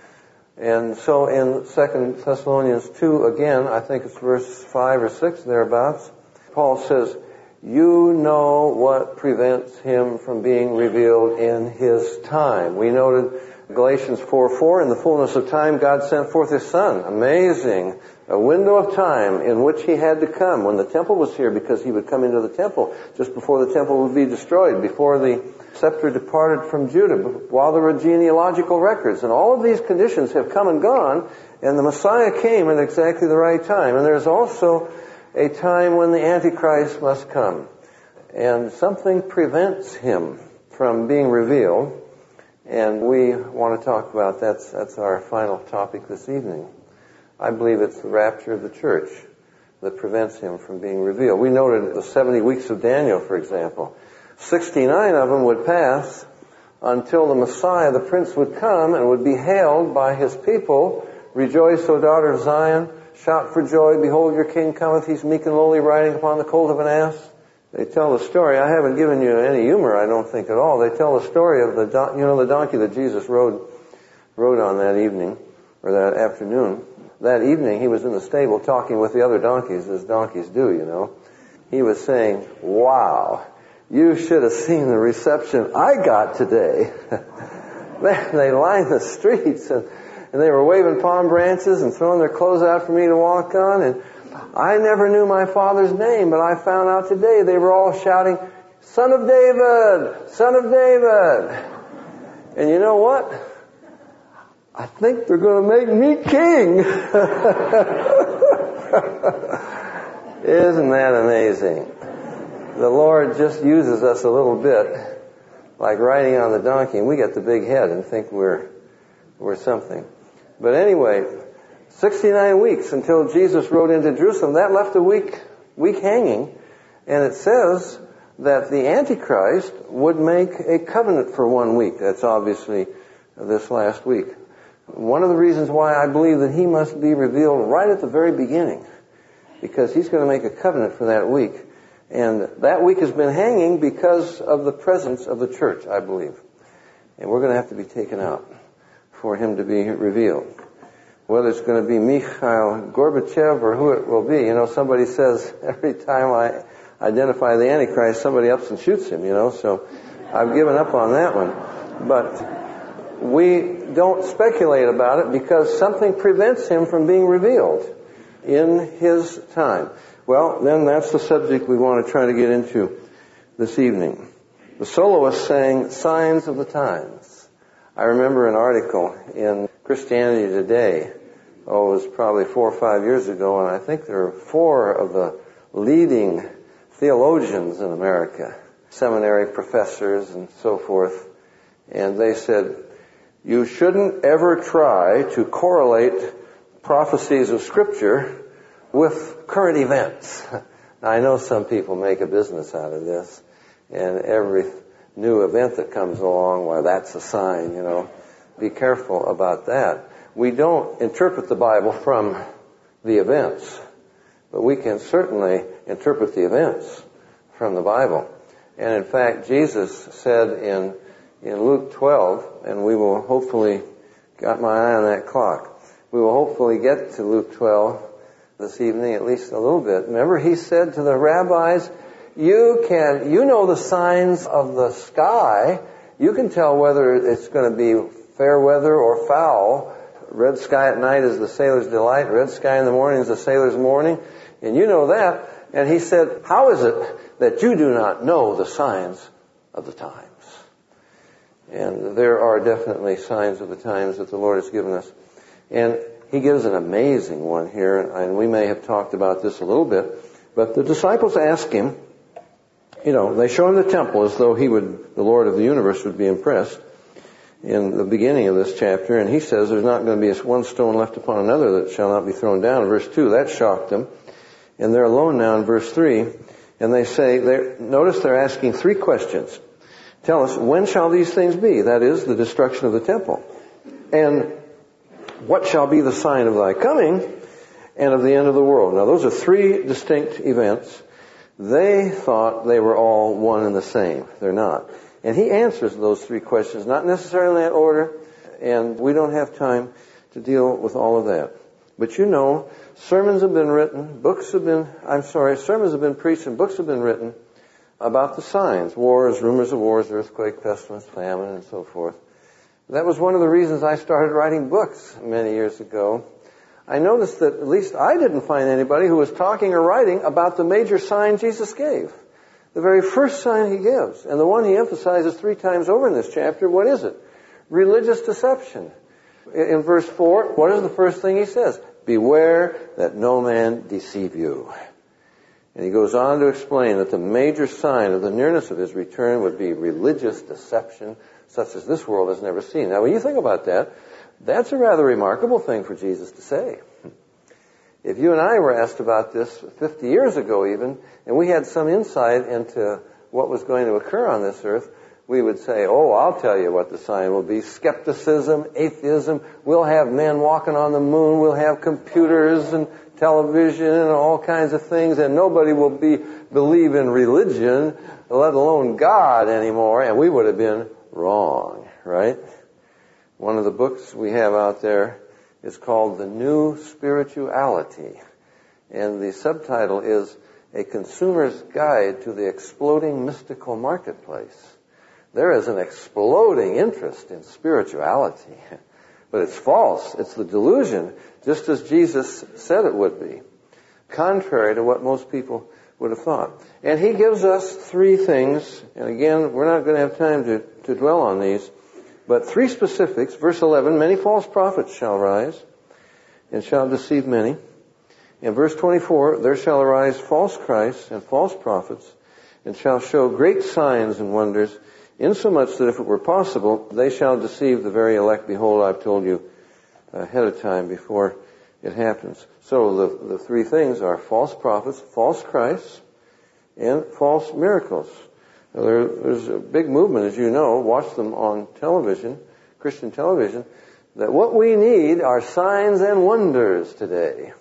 And so in Second Thessalonians two, again, I think it's verse five or six thereabouts, Paul says, you know what prevents him from being revealed in his time. We noted Galatians four four, in the fullness of time God sent forth his Son. Amazing. A window of time in which he had to come when the temple was here, because he would come into the temple just before the temple would be destroyed, before the scepter departed from Judah, while there were genealogical records. And all of these conditions have come and gone, and the Messiah came at exactly the right time. And there's also a time when the Antichrist must come. And something prevents him from being revealed. And we want to talk about that. That's, that's our final topic this evening. I believe it's the rapture of the church that prevents him from being revealed. We noted the seventy weeks of Daniel, for example. sixty-nine of them would pass until the Messiah, the Prince, would come and would be hailed by his people. Rejoice, O daughter of Zion. Shout for joy. Behold, your king cometh. He's meek and lowly, riding upon the colt of an ass. They tell the story. I haven't given you any humor, I don't think, at all. They tell the story of the, don- you know, the donkey that Jesus rode, rode on that evening, or that afternoon. That evening, he was in the stable talking with the other donkeys, as donkeys do, you know. He was saying, wow, you should have seen the reception I got today. Man, they lined the streets, and, and they were waving palm branches and throwing their clothes out for me to walk on, and I never knew my father's name, but I found out today they were all shouting, Son of David! Son of David! And you know what? I think they're going to make me king. Isn't that amazing? The Lord just uses us a little bit, like riding on the donkey, and we get the big head and think we're we're something. But anyway, sixty-nine weeks until Jesus rode into Jerusalem. That left a week week hanging, and it says that the Antichrist would make a covenant for one week. That's obviously this last week. One of the reasons why I believe that he must be revealed right at the very beginning, because he's going to make a covenant for that week. And that week has been hanging because of the presence of the church, I believe. And we're going to have to be taken out for him to be revealed. Whether it's going to be Mikhail Gorbachev or who it will be. You know, somebody says every time I identify the Antichrist, somebody ups and shoots him, you know. So I've given up on that one. But we don't speculate about it because something prevents him from being revealed in his time. Well, then that's the subject we want to try to get into this evening. The soloist sang Signs of the Times. I remember an article in Christianity Today, oh, it was probably four or five years ago, and I think there are four of the leading theologians in America, seminary professors and so forth, and they said, you shouldn't ever try to correlate prophecies of Scripture with current events. Now, I know some people make a business out of this, and every new event that comes along, well, that's a sign, you know. Be careful about that. We don't interpret the Bible from the events, but we can certainly interpret the events from the Bible. And in fact, Jesus said in in Luke twelve, and we will hopefully, got my eye on that clock, we will hopefully get to Luke twelve this evening, at least a little bit. Remember, he said to the rabbis, you can, you know the signs of the sky, You can tell whether it's going to be fair weather or foul. Red sky at night is the sailor's delight. Red sky in the morning is the sailor's mourning. And you know that. And he said, how is it that you do not know the signs of the times? And there are definitely signs of the times that the Lord has given us. And he gives an amazing one here, and we may have talked about this a little bit, but the disciples ask him, you know, they show him the temple as though he would, the Lord of the universe would be impressed in the beginning of this chapter, and he says there's not going to be one stone left upon another that shall not be thrown down. Verse two, that shocked them. And they're alone now in verse three, and they say, they're, notice they're asking three questions. Tell us, when shall these things be? That is, the destruction of the temple. And what shall be the sign of thy coming and of the end of the world? Now, those are three distinct events. They thought they were all one and the same. They're not. And he answers those three questions, not necessarily in that order, and we don't have time to deal with all of that. But you know, sermons have been written, books have been, I'm sorry, sermons have been preached and books have been written about the signs, wars, rumors of wars, earthquake, pestilence, famine, and so forth. That was one of the reasons I started writing books many years ago. I noticed that at least I didn't find anybody who was talking or writing about the major sign Jesus gave. The very first sign he gives, and the one he emphasizes three times over in this chapter, what is it? Religious deception. In verse four, what is the first thing he says? Beware that no man deceive you. And he goes on to explain that the major sign of the nearness of his return would be religious deception, such as this world has never seen. Now, when you think about that, that's a rather remarkable thing for Jesus to say. If you and I were asked about this fifty years ago even, and we had some insight into what was going to occur on this earth, we would say, oh, I'll tell you what the sign will be. Skepticism, atheism, we'll have men walking on the moon, we'll have computers and television and all kinds of things, and nobody will be believe in religion, let alone God anymore, and we would have been wrong, right? One of the books we have out there is called The New Spirituality, and the subtitle is A Consumer's Guide to the Exploding Mystical Marketplace. There is an exploding interest in spirituality, but it's false. It's the delusion, just as Jesus said it would be, contrary to what most people would have thought. And he gives us three things, and again, we're not going to have time to, to dwell on these, but three specifics. Verse eleven, many false prophets shall rise and shall deceive many. In verse twenty-four, there shall arise false Christs and false prophets and shall show great signs and wonders, insomuch that if it were possible, they shall deceive the very elect. Behold, I've told you ahead of time before it happens. So the, the three things are false prophets, false Christs, and false miracles. Now there, there's a big movement, as you know, watch them on television, Christian television, that what we need are signs and wonders today.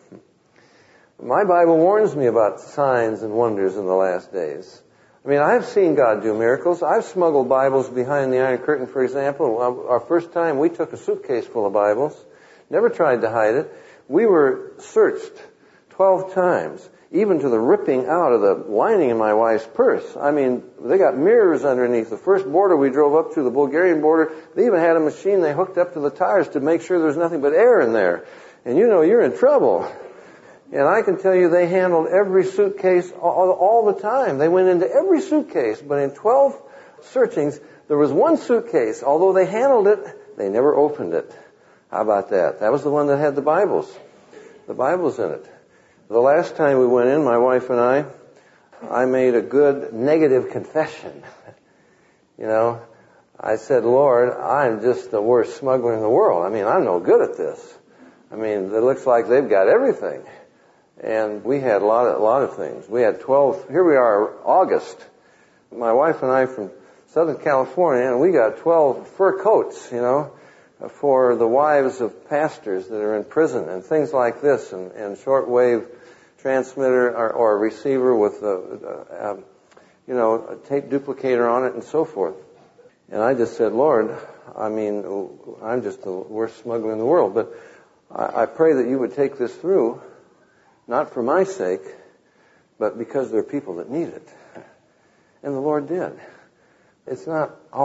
My Bible warns me about signs and wonders in the last days. I mean, I've seen God do miracles. I've smuggled Bibles behind the Iron Curtain, for example. Our first time, we took a suitcase full of Bibles. Never tried to hide it. We were searched twelve times, even to the ripping out of the lining in my wife's purse. I mean, they got mirrors underneath. The first border we drove up to, the Bulgarian border, they even had a machine they hooked up to the tires to make sure there was nothing but air in there. And you know, you're in trouble. And I can tell you they handled every suitcase all, all the time. They went into every suitcase, but in twelve searchings, there was one suitcase. Although they handled it, they never opened it. How about that? That was the one that had the Bibles. The Bibles in it. The last time we went in, my wife and I, I made a good negative confession. You know, I said, Lord, I'm just the worst smuggler in the world. I mean, I'm no good at this. I mean, it looks like they've got everything. And we had a lot of, a lot of things. We had twelve, here we are, August. My wife and I from Southern California, and we got twelve fur coats, you know, for the wives of pastors that are in prison and things like this, and, and shortwave transmitter or, or a receiver with a, a, a, you know, a tape duplicator on it and so forth. And I just said, Lord, I mean, I'm just the worst smuggler in the world, but I, I pray that you would take this through, not for my sake, but because there are people that need it. And the Lord did. It's not our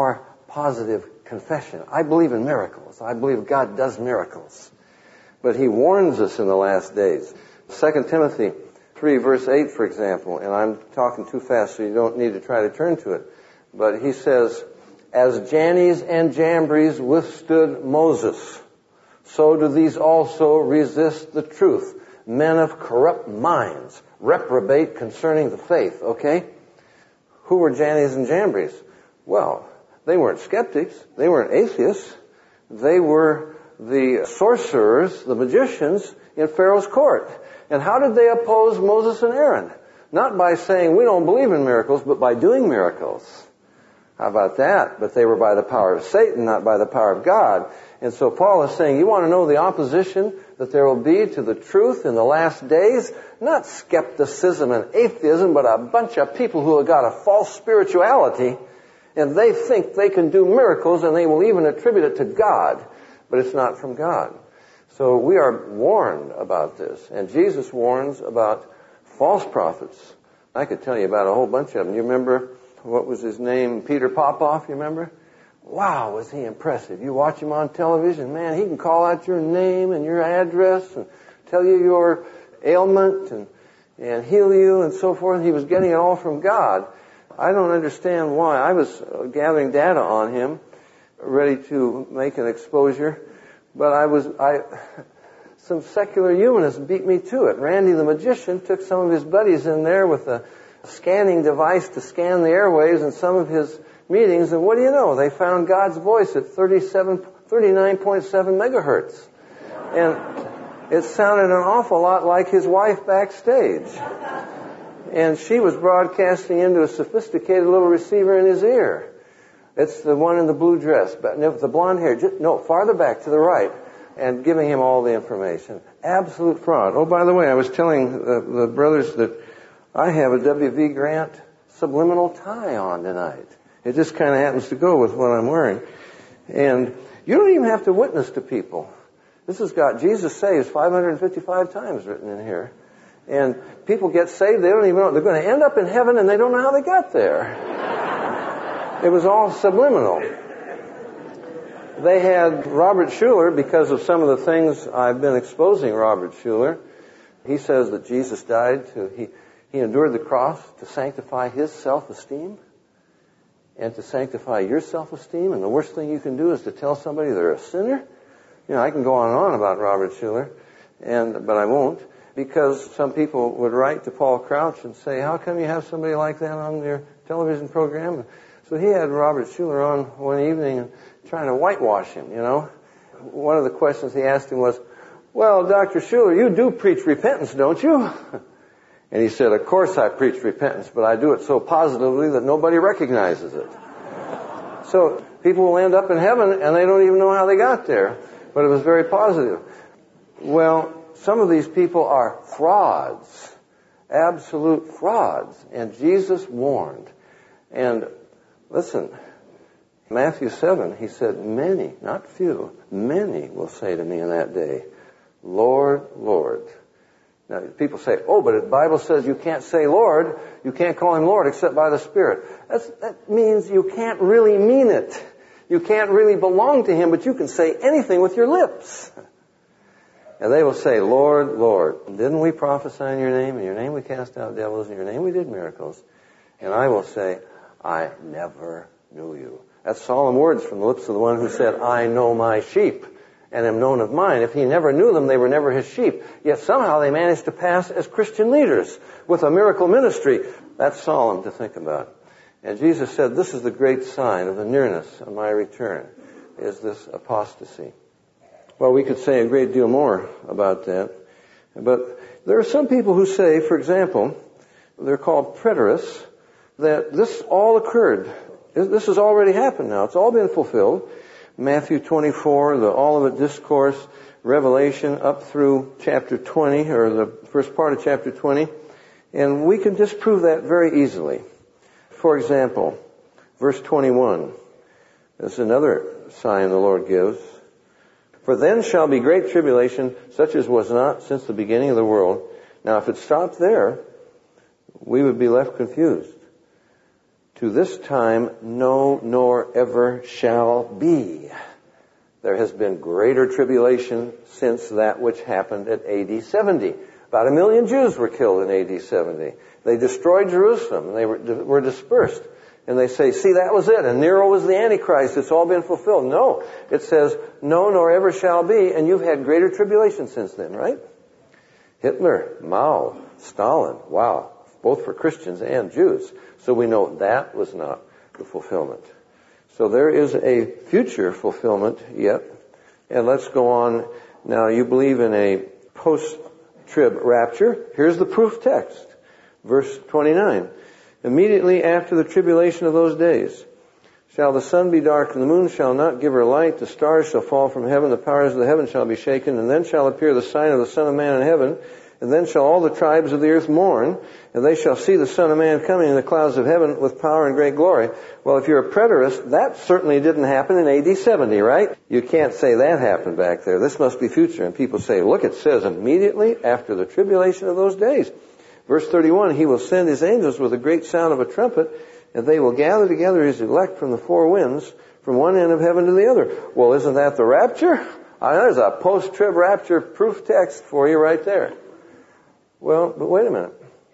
positive confession. I believe in miracles. I believe God does miracles. But he warns us in the last days. Second Timothy three, verse eight, for example, and I'm talking too fast, so you don't need to try to turn to it. But he says, as Jannes and Jambres withstood Moses, so do these also resist the truth. Men of corrupt minds reprobate concerning the faith. Okay? Who were Jannes and Jambres? Well, they weren't skeptics. They weren't atheists. They were the sorcerers, the magicians in Pharaoh's court. And how did they oppose Moses and Aaron? Not by saying, we don't believe in miracles, but by doing miracles. How about that? But they were by the power of Satan, not by the power of God. And so Paul is saying, you want to know the opposition that there will be to the truth in the last days? Not skepticism and atheism, but a bunch of people who have got a false spirituality, and they think they can do miracles, and they will even attribute it to God, but it's not from God. So we are warned about this, and Jesus warns about false prophets. I could tell you about a whole bunch of them. You remember, what was his name? Peter Popoff, you remember? Wow, was he impressive. You watch him on television, man, he can call out your name and your address and tell you your ailment and, and heal you and so forth. He was getting it all from God. I don't understand why. I was gathering data on him, ready to make an exposure, but I was, I, some secular humanists beat me to it. Randy the magician took some of his buddies in there with a scanning device to scan the airwaves in some of his meetings, and what do you know? They found God's voice at thirty-seven, thirty-nine point seven megahertz. And it sounded an awful lot like his wife backstage. And she was broadcasting into a sophisticated little receiver in his ear. It's the one in the blue dress, but the blonde hair, just, no, farther back to the right, and giving him all the information. Absolute fraud. Oh, by the way, I was telling the, the brothers that I have a W V Grant subliminal tie on tonight. It just kind of happens to go with what I'm wearing. And you don't even have to witness to people. This has got Jesus saves five hundred fifty-five times written in here. And people get saved, they don't even know. They're going to end up in heaven and they don't know how they got there. It was all subliminal. They had Robert Schuller, because of some of the things I've been exposing Robert Schuller. He says that Jesus died to, he, he endured the cross to sanctify his self-esteem and to sanctify your self-esteem. And the worst thing you can do is to tell somebody they're a sinner. You know, I can go on and on about Robert Schuller, and, but I won't. Because some people would write to Paul Crouch and say, how come you have somebody like that on your television program? So he had Robert Schuller on one evening and trying to whitewash him, you know. One of the questions he asked him was, well, Doctor Schuller, you do preach repentance, don't you? And he said, of course I preach repentance, but I do it so positively that nobody recognizes it. So people will end up in heaven and they don't even know how they got there. But it was very positive. Well, some of these people are frauds, absolute frauds, and Jesus warned. And listen, Matthew seven, he said, many, not few, many will say to me in that day, Lord, Lord. Now, people say, oh, but the Bible says you can't say Lord, you can't call him Lord except by the Spirit. That's, that means you can't really mean it. You can't really belong to him, but you can say anything with your lips. And they will say, Lord, Lord, didn't we prophesy in your name? In your name we cast out devils. In your name we did miracles. And I will say, I never knew you. That's solemn words from the lips of the one who said, I know my sheep and am known of mine. If he never knew them, they were never his sheep. Yet somehow they managed to pass as Christian leaders with a miracle ministry. That's solemn to think about. And Jesus said, this is the great sign of the nearness of my return, is this apostasy. Well, we could say a great deal more about that. But there are some people who say, for example, they're called preterists, that this all occurred. This has already happened now. It's all been fulfilled. Matthew twenty-four, the Olivet Discourse, Revelation, up through chapter twenty, or the first part of chapter twenty. And we can disprove that very easily. For example, verse twenty-one. There's another sign the Lord gives. For then shall be great tribulation, such as was not since the beginning of the world. Now, if it stopped there, we would be left confused. To this time, no, nor ever shall be. There has been greater tribulation since that which happened at A D seventy. About a million Jews were killed in A D seventy. They destroyed Jerusalem, and they were, were dispersed. And they say, see, that was it, and Nero was the Antichrist. It's all been fulfilled. No, it says, no, nor ever shall be, and you've had greater tribulation since then, right? Hitler, Mao, Stalin, wow, both for Christians and Jews. So we know that was not the fulfillment. So there is a future fulfillment yet. And let's go on. Now, you believe in a post-trib rapture. Here's the proof text. Verse twenty-nine. Immediately after the tribulation of those days, shall the sun be dark, and the moon shall not give her light, the stars shall fall from heaven, the powers of the heaven shall be shaken, and then shall appear the sign of the Son of Man in heaven, and then shall all the tribes of the earth mourn, and they shall see the Son of Man coming in the clouds of heaven with power and great glory. Well, if you're a preterist, that certainly didn't happen in A D seventy, right? You can't say that happened back there. This must be future. And people say, look, it says immediately after the tribulation of those days. Verse thirty-one, he will send his angels with a great sound of a trumpet, and they will gather together his elect from the four winds, from one end of heaven to the other. Well, isn't that the rapture? I know, there's a post-trib rapture proof text for you right there. Well, but wait a minute.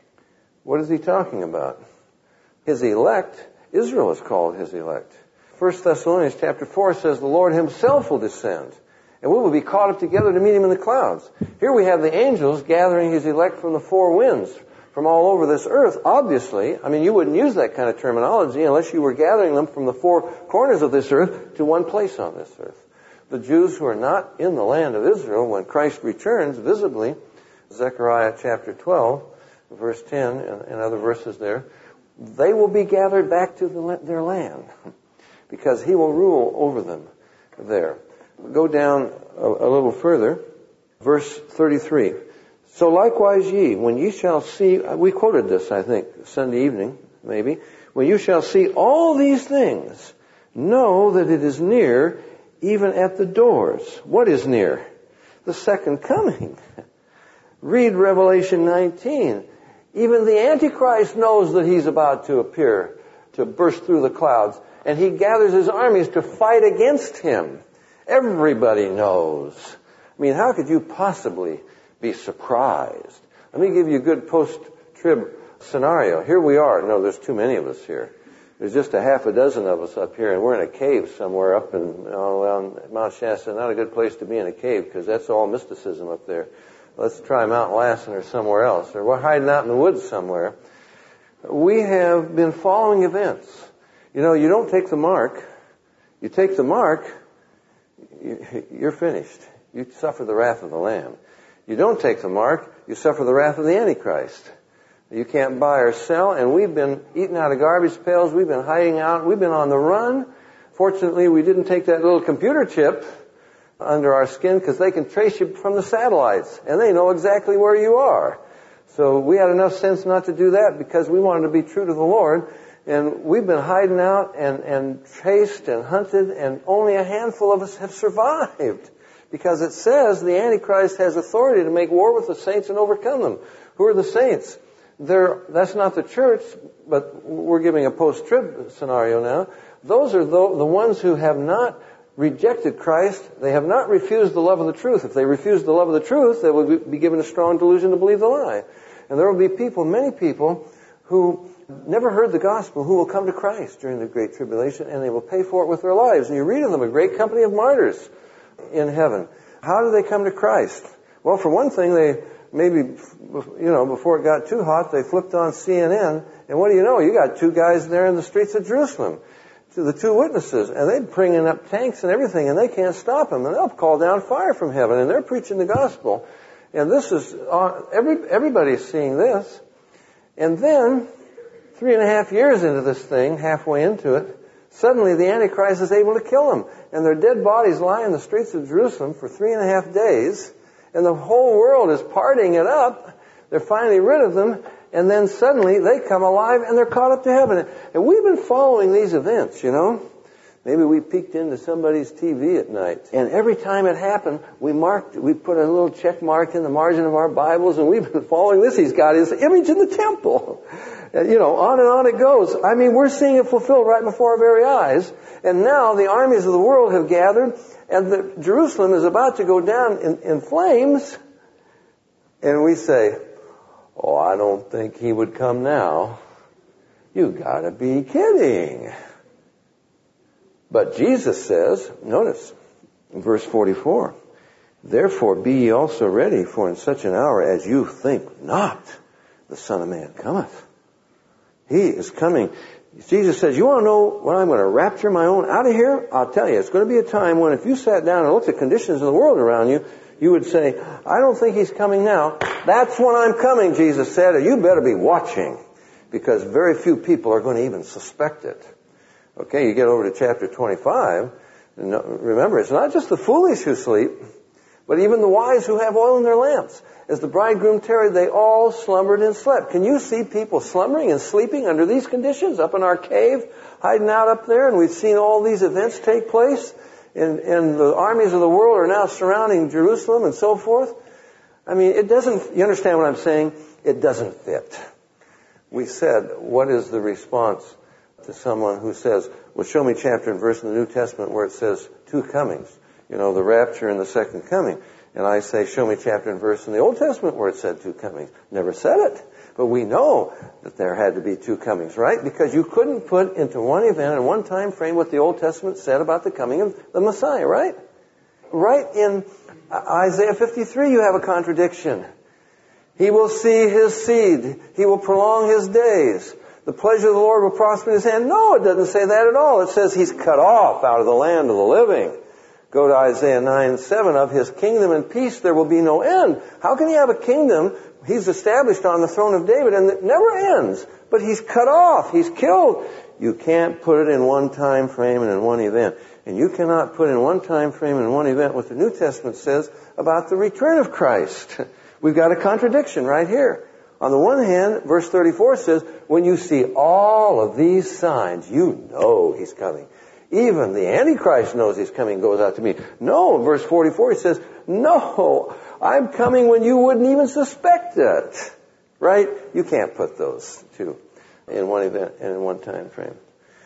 What is he talking about? His elect, Israel is called his elect. First Thessalonians chapter four says the Lord himself will descend, and we will be caught up together to meet him in the clouds. Here we have the angels gathering his elect from the four winds, from all over this earth. Obviously, I mean, you wouldn't use that kind of terminology unless you were gathering them from the four corners of this earth to one place on this earth. The Jews who are not in the land of Israel, when Christ returns visibly, Zechariah chapter twelve, verse ten, and, and other verses there, they will be gathered back to the, their land because he will rule over them there. Go down a, a little further, verse thirty-three. So likewise ye, when ye shall see, we quoted this, I think, Sunday evening, maybe, when you shall see all these things, know that it is near, even at the doors. What is near? The second coming. Read Revelation nineteen. Even the Antichrist knows that he's about to appear, to burst through the clouds, and he gathers his armies to fight against him. Everybody knows. I mean, how could you possibly be surprised? Let me give you a good post-trib scenario. Here we are. No, there's too many of us here. There's just a half a dozen of us up here, and we're in a cave somewhere up in oh, around Mount Shasta. Not a good place to be in a cave because that's all mysticism up there. Let's try Mount Lassen or somewhere else. Or we're hiding out in the woods somewhere. We have been following events. You know, you don't take the mark. You take the mark, you're finished. You suffer the wrath of the Lamb. You don't take the mark, you suffer the wrath of the Antichrist. You can't buy or sell, and we've been eating out of garbage pails. We've been hiding out. We've been on the run. Fortunately, we didn't take that little computer chip under our skin because they can trace you from the satellites, and they know exactly where you are. So we had enough sense not to do that because we wanted to be true to the Lord. And we've been hiding out and, and chased and hunted, and only a handful of us have survived. Because it says the Antichrist has authority to make war with the saints and overcome them. Who are the saints? They're, that's not the church, but we're giving a post-trib scenario now. Those are the, the ones who have not rejected Christ. They have not refused the love of the truth. If they refuse the love of the truth, they will be given a strong delusion to believe the lie. And there will be people, many people, who never heard the gospel, who will come to Christ during the Great Tribulation, and they will pay for it with their lives. And you read of them, a great company of martyrs in heaven. How do they come to Christ? Well, for one thing, they maybe, you know, before it got too hot, they flipped on C N N, and what do you know? You got two guys there in the streets of Jerusalem, to the two witnesses, and they're bringing up tanks and everything, and they can't stop them, and they'll call down fire from heaven, and they're preaching the gospel. And this is, uh, every, everybody's seeing this. And then, three and a half years into this thing, halfway into it, suddenly the Antichrist is able to kill them. And their dead bodies lie in the streets of Jerusalem for three and a half days. And the whole world is partying it up. They're finally rid of them. And then suddenly they come alive and they're caught up to heaven. And we've been following these events, you know. Maybe we peeked into somebody's T V at night. And every time it happened, we marked, we put a little check mark in the margin of our Bibles, and we've been following this. He's got his image in the temple. And, you know, on and on it goes. I mean, we're seeing it fulfilled right before our very eyes. And now the armies of the world have gathered, and the, Jerusalem is about to go down in, in flames. And we say, oh, I don't think he would come now. You gotta be kidding. But Jesus says, notice, in verse forty-four, therefore be ye also ready, for in such an hour as you think not, the Son of Man cometh. He is coming. Jesus says, you want to know when I'm going to rapture my own out of here? I'll tell you, it's going to be a time when if you sat down and looked at conditions of the world around you, you would say, I don't think he's coming now. That's when I'm coming, Jesus said, and you better be watching, because very few people are going to even suspect it. Okay, you get over to chapter twenty-five, and remember, it's not just the foolish who sleep, but even the wise who have oil in their lamps. As the bridegroom tarried, they all slumbered and slept. Can you see people slumbering and sleeping under these conditions up in our cave, hiding out up there? And we've seen all these events take place, and, and the armies of the world are now surrounding Jerusalem and so forth. I mean, it doesn't, you understand what I'm saying? It doesn't fit. We said, what is the response to someone who says, well, show me chapter and verse in the New Testament where it says two comings, you know, the rapture and the second coming. And I say, show me chapter and verse in the Old Testament where it said two comings. Never said it. But we know that there had to be two comings, right? Because you couldn't put into one event and one time frame what the Old Testament said about the coming of the Messiah, right? Right in Isaiah fifty-three, you have a contradiction. He will see his seed. He will prolong his days. The pleasure of the Lord will prosper in his hand. No, it doesn't say that at all. It says he's cut off out of the land of the living. Go to Isaiah nine seven. Of his kingdom and peace there will be no end. How can he have a kingdom? He's established on the throne of David and it never ends. But he's cut off. He's killed. You can't put it in one time frame and in one event. And you cannot put in one time frame and one event what the New Testament says about the return of Christ. We've got a contradiction right here. On the one hand, verse thirty-four says, when you see all of these signs, you know he's coming. Even the Antichrist knows he's coming, goes out to meet. No, in verse forty-four he says, no, I'm coming when you wouldn't even suspect it. Right? You can't put those two in one event and in one time frame.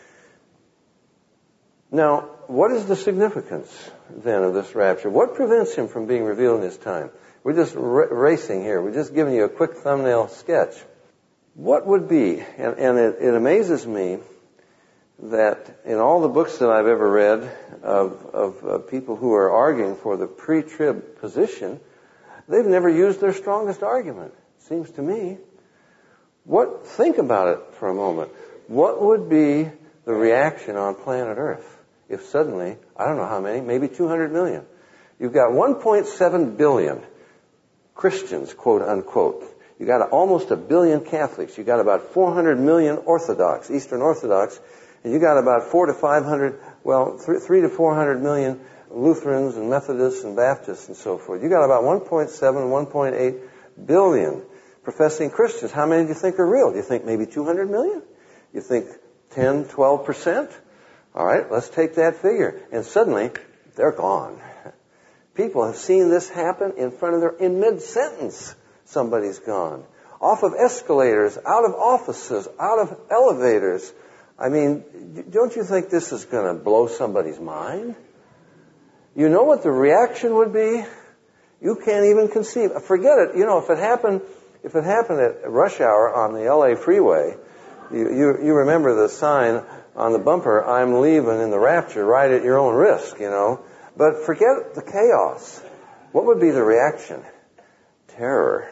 Now, what is the significance then of this rapture? What prevents him from being revealed in his time? We're just r- racing here. We're just giving you a quick thumbnail sketch. What would be, and, and it, it amazes me that in all the books that I've ever read of, of uh, people who are arguing for the pre-trib position, they've never used their strongest argument, it seems to me. What, think about it for a moment. What would be the reaction on planet Earth if suddenly, I don't know how many, maybe two hundred million, you've got one point seven billion Christians, quote unquote. You got almost a billion Catholics. You got about four hundred million Orthodox, Eastern Orthodox, and you got about four to five hundred, well, three, three to four hundred million Lutherans and Methodists and Baptists and so forth. You got about one point seven, one point eight billion professing Christians. How many do you think are real? Do you think maybe two hundred million? You think ten, twelve percent? All right, let's take that figure. And suddenly, they're gone. People have seen this happen in front of their, in mid-sentence, somebody's gone. Off of escalators, out of offices, out of elevators. I mean, don't you think this is going to blow somebody's mind? You know what the reaction would be? You can't even conceive. Forget it. You know, if it happened, if it happened at rush hour on the L A freeway, you, you, you remember the sign on the bumper, I'm leaving in the rapture, right at your own risk, you know. But forget the chaos. What would be the reaction? Terror.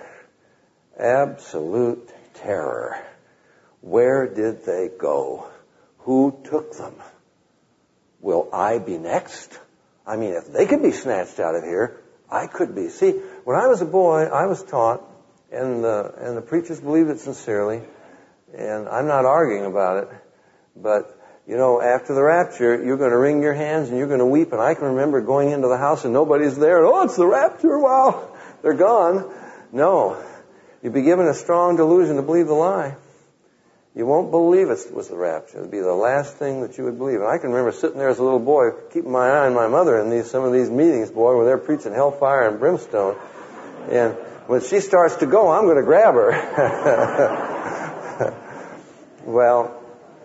Absolute terror. Where did they go? Who took them? Will I be next? I mean, if they could be snatched out of here, I could be. See, when I was a boy, I was taught, and the, and the preachers believed it sincerely, and I'm not arguing about it, but you know, after the rapture, you're going to wring your hands and you're going to weep. And I can remember going into the house and nobody's there. Oh, it's the rapture. Wow. They're gone. No. You'd be given a strong delusion to believe the lie. You won't believe it was the rapture. It would be the last thing that you would believe. And I can remember sitting there as a little boy, keeping my eye on my mother in these some of these meetings, boy, where they're preaching hellfire and brimstone. And when she starts to go, I'm going to grab her. Well,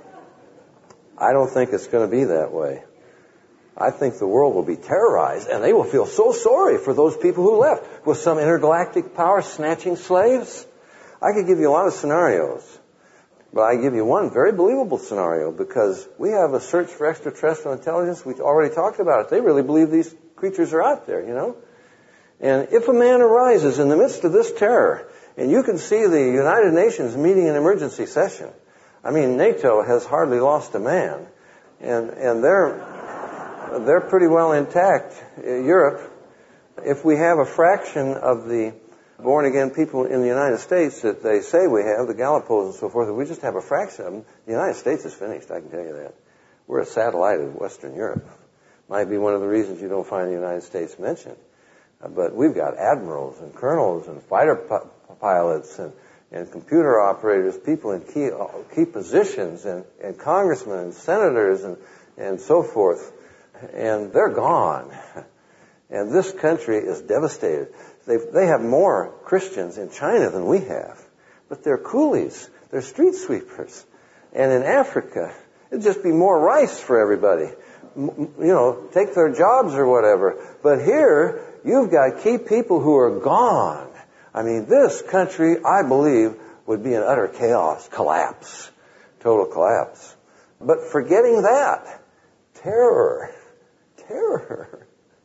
I don't think it's going to be that way. I think the world will be terrorized, and they will feel so sorry for those people who left. With some intergalactic power snatching slaves? I could give you a lot of scenarios, but I give you one very believable scenario, because we have a search for extraterrestrial intelligence. We already talked about it. They really believe these creatures are out there, you know. And if a man arises in the midst of this terror, and you can see the United Nations meeting an emergency session, I mean, NATO has hardly lost a man, and and they're they're pretty well intact. Europe, if we have a fraction of the born-again people in the United States that they say we have, the Gallipos and so forth, if we just have a fraction of them, the United States is finished, I can tell you that. We're a satellite of Western Europe. Might be one of the reasons you don't find the United States mentioned. Uh, but we've got admirals and colonels and fighter pi- pilots and, and computer operators, people in key uh, key positions, and, and congressmen and senators and, and so forth. And they're gone. And this country is devastated. They they have more Christians in China than we have. But they're coolies. They're street sweepers. And in Africa, it'd just be more rice for everybody. M- you know, take their jobs or whatever. But here, you've got key people who are gone. I mean, this country, I believe, would be in utter chaos, collapse, total collapse. But forgetting that, terror, terror.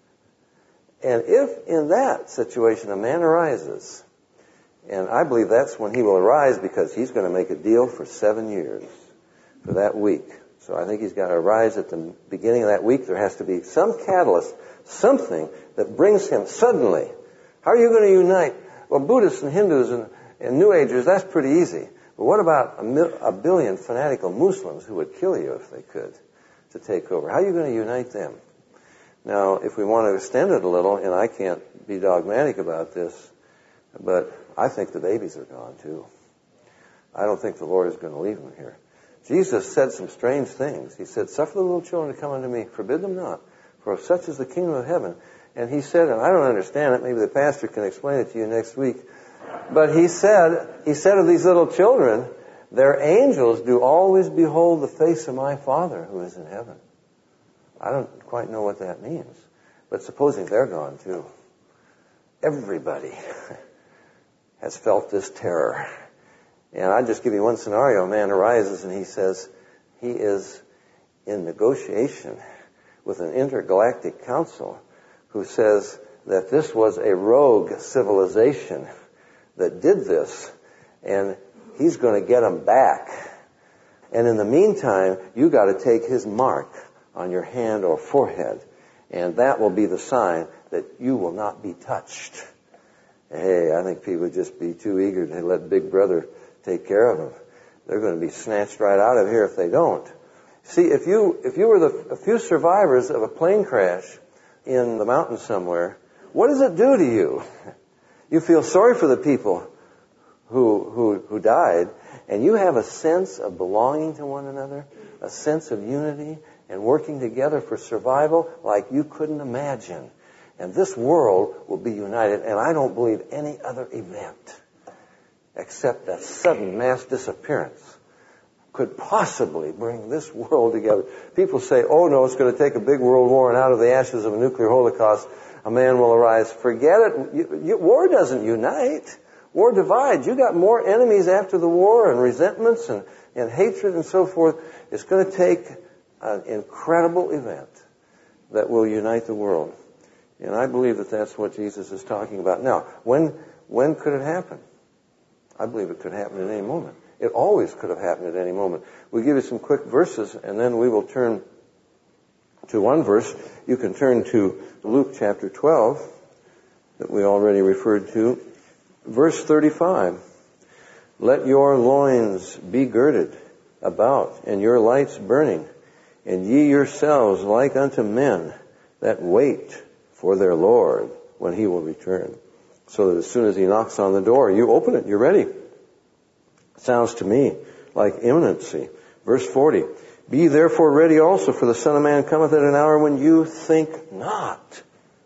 And if in that situation a man arises, and I believe that's when he will arise, because he's going to make a deal for seven years, for that week. So I think he's got to arise at the beginning of that week. There has to be some catalyst, something that brings him suddenly. How are you going to unite? Well, Buddhists and Hindus and, and New Agers, that's pretty easy. But what about a, mil- a billion fanatical Muslims who would kill you if they could to take over? How are you going to unite them? Now, if we want to extend it a little, and I can't be dogmatic about this, but I think the babies are gone too. I don't think the Lord is going to leave them here. Jesus said some strange things. He said, "Suffer the little children to come unto me, forbid them not, for of such is the kingdom of heaven." And he said, and I don't understand it, maybe the pastor can explain it to you next week, but he said, he said of these little children, "Their angels do always behold the face of my Father who is in heaven." I don't quite know what that means, but supposing they're gone too. Everybody has felt this terror. And I'll just give you one scenario. A man arises and he says he is in negotiation with an intergalactic council who says that this was a rogue civilization that did this, and he's going to get them back. And in the meantime, you got to take his mark on your hand or forehead, and that will be the sign that you will not be touched. Hey, I think people would just be too eager to let Big Brother take care of them. They're going to be snatched right out of here if they don't. See, if you if you were the a few survivors of a plane crash in the mountains somewhere, what does it do to you? You feel sorry for the people who who who died, and you have a sense of belonging to one another, a sense of unity and working together for survival like you couldn't imagine. And this world will be united, and I don't believe any other event except that sudden mass disappearance could possibly bring this world together. People say, "Oh no, it's going to take a big world war, and out of the ashes of a nuclear holocaust, a man will arise." Forget it. You, you, war doesn't unite. War divides. You got more enemies after the war, and resentments and, and hatred and so forth. It's going to take an incredible event that will unite the world. And I believe that that's what Jesus is talking about. Now, when when could it happen? I believe it could happen at any moment. It always could have happened at any moment. We'll give you some quick verses, and then we will turn to one verse. You can turn to Luke chapter twelve, that we already referred to. Verse thirty-five. "Let your loins be girded about, and your lights burning, and ye yourselves like unto men that wait for their Lord when he will return." So that as soon as he knocks on the door, you open it, you're ready. Sounds to me like imminency. Verse forty, be therefore ready also, for the Son of Man cometh at an hour when you think not.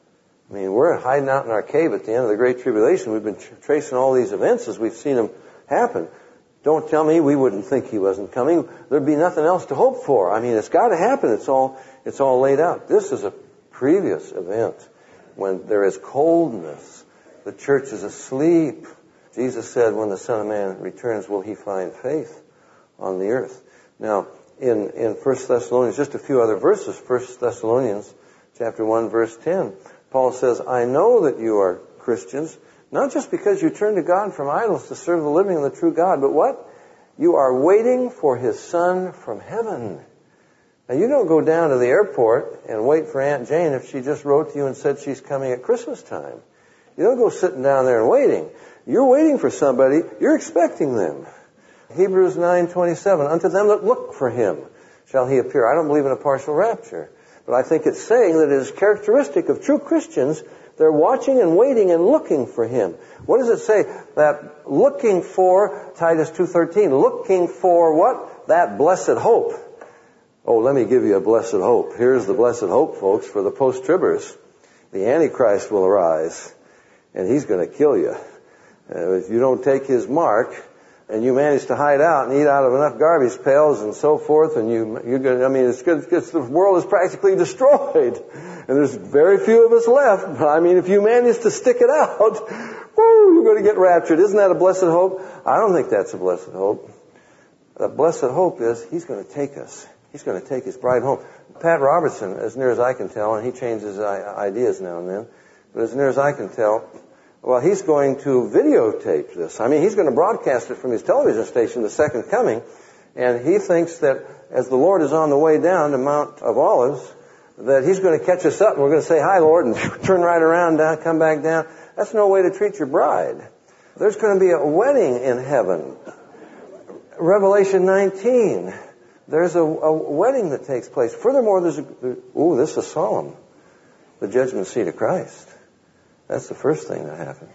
I mean, we're hiding out in our cave at the end of the Great Tribulation. We've been tr- tracing all these events as we've seen them happen. Don't tell me we wouldn't think he wasn't coming. There'd be nothing else to hope for. I mean, it's got to happen. It's all, it's all laid out. This is a previous event when there is coldness. The church is asleep. Jesus said, when the Son of Man returns, will he find faith on the earth? Now, in, in First Thessalonians, just a few other verses, First Thessalonians chapter one, verse ten, Paul says, I know that you are Christians, not just because you turn to God from idols to serve the living and the true God, but what? You are waiting for his Son from heaven. Now, you don't go down to the airport and wait for Aunt Jane if she just wrote to you and said she's coming at Christmas time. You don't go sitting down there and waiting. You're waiting for somebody. You're expecting them. Hebrews nine twenty-seven, unto them that look for him shall he appear. I don't believe in a partial rapture. But I think it's saying that it is characteristic of true Christians. They're watching and waiting and looking for him. What does it say? That looking for, Titus two thirteen, looking for what? That blessed hope. Oh, let me give you a blessed hope. Here's the blessed hope, folks, for the post-tribbers. The Antichrist will arise, and he's going to kill you. Uh, if you don't take his mark, and you manage to hide out and eat out of enough garbage pails and so forth, and you, you're going to, I mean, it's good, it's, the world is practically destroyed. And there's very few of us left. But I mean, if you manage to stick it out, woo, you're going to get raptured. Isn't that a blessed hope? I don't think that's a blessed hope. The blessed hope is he's going to take us. He's going to take his bride home. Pat Robertson, as near as I can tell, and he changes ideas now and then, but as near as I can tell, well, he's going to videotape this. I mean, he's going to broadcast it from his television station, The Second Coming, and he thinks that as the Lord is on the way down to Mount of Olives, that he's going to catch us up and we're going to say, hi, Lord, and turn right around, down, come back down. That's no way to treat your bride. There's going to be a wedding in heaven. Revelation nineteen, there's a, a wedding that takes place. Furthermore, there's a, ooh, this is solemn. The judgment seat of Christ. That's the first thing that happens.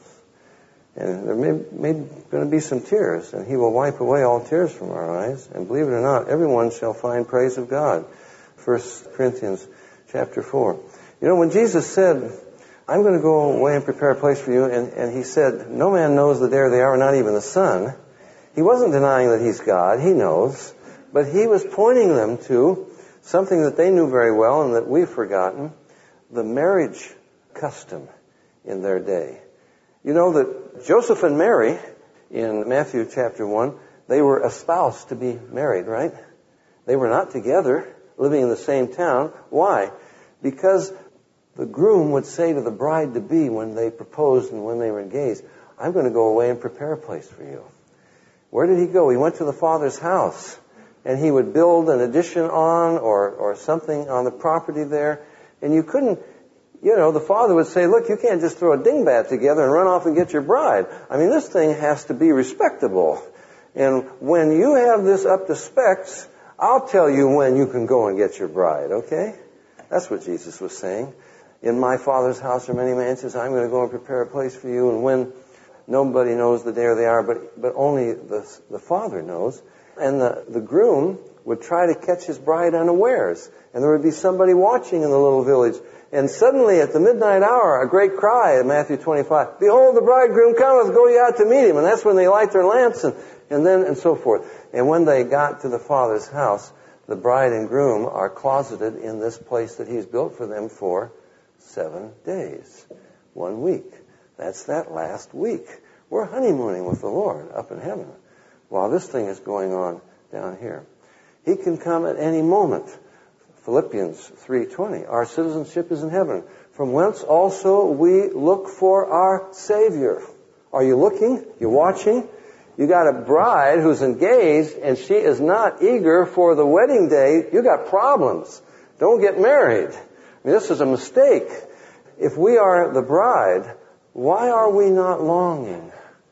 And there may, may going to be some tears, and he will wipe away all tears from our eyes. And believe it or not, everyone shall find praise of God. First Corinthians chapter four. You know, when Jesus said, I'm going to go away and prepare a place for you, and, and he said, no man knows the day or the hour, not even the Son. He wasn't denying that he's God. He knows. But he was pointing them to something that they knew very well and that we've forgotten, the marriage custom in their day. You know that Joseph and Mary, in Matthew chapter one, they were espoused to be married, right? They were not together, living in the same town. Why? Because the groom would say to the bride-to-be when they proposed and when they were engaged, I'm going to go away and prepare a place for you. Where did he go? He went to the Father's house, and he would build an addition on or, or something on the property there, and you couldn't You know, the father would say, look, you can't just throw a dingbat together and run off and get your bride. I mean, this thing has to be respectable. And when you have this up to specs, I'll tell you when you can go and get your bride, okay? That's what Jesus was saying. In my Father's house are many mansions. I'm going to go and prepare a place for you. And when nobody knows the day or the hour, but, but only the, the Father knows. And the, the groom would try to catch his bride unawares. And there would be somebody watching in the little village. And suddenly, at the midnight hour, a great cry in Matthew twenty-five, behold, the bridegroom cometh, go ye out to meet him. And that's when they light their lamps and, and then, and so forth. And when they got to the Father's house, the bride and groom are closeted in this place that he's built for them for seven days. One week. That's that last week. We're honeymooning with the Lord up in heaven while this thing is going on down here. He can come at any moment. Philippians three twenty, our citizenship is in heaven, from whence also we look for our Savior. Are you looking? You watching? You got a bride who's engaged and she is not eager for the wedding day. You got problems. Don't get married. I mean, this is a mistake. If we are the bride, why are we not longing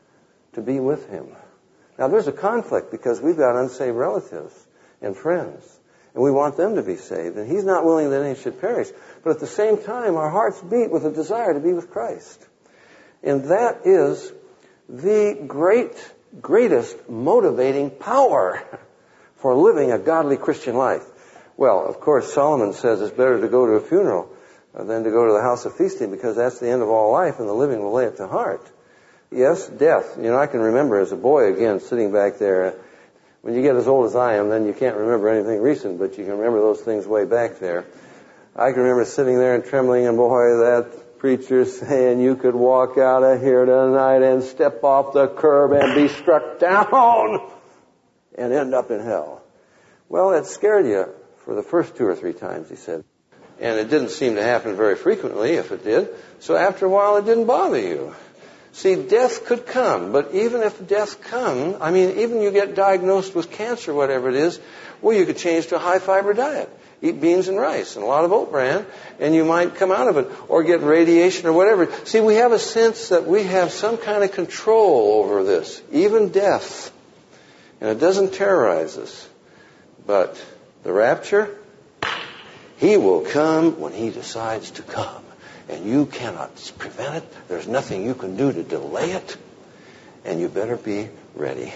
to be with him? Now, there's a conflict because we've got unsaved relatives and friends. And we want them to be saved. And he's not willing that any should perish. But at the same time, our hearts beat with a desire to be with Christ. And that is the great greatest motivating power for living a godly Christian life. Well, of course, Solomon says it's better to go to a funeral than to go to the house of feasting, because that's the end of all life, and the living will lay it to heart. Yes, death. You know, I can remember as a boy, again, sitting back there. When you get as old as I am, then you can't remember anything recent, but you can remember those things way back there. I can remember sitting there and trembling, and boy, that preacher saying you could walk out of here tonight and step off the curb and be struck down and end up in hell. Well, it scared you for the first two or three times, he said. And it didn't seem to happen very frequently, if it did. So after a while, it didn't bother you. See, death could come, but even if death comes, I mean, even you get diagnosed with cancer, whatever it is, well, you could change to a high-fiber diet. Eat beans and rice and a lot of oat bran, and you might come out of it, or get radiation or whatever. See, we have a sense that we have some kind of control over this, even death. And it doesn't terrorize us. But the rapture, he will come when he decides to come. And you cannot prevent it. There's nothing you can do to delay it. And you better be ready.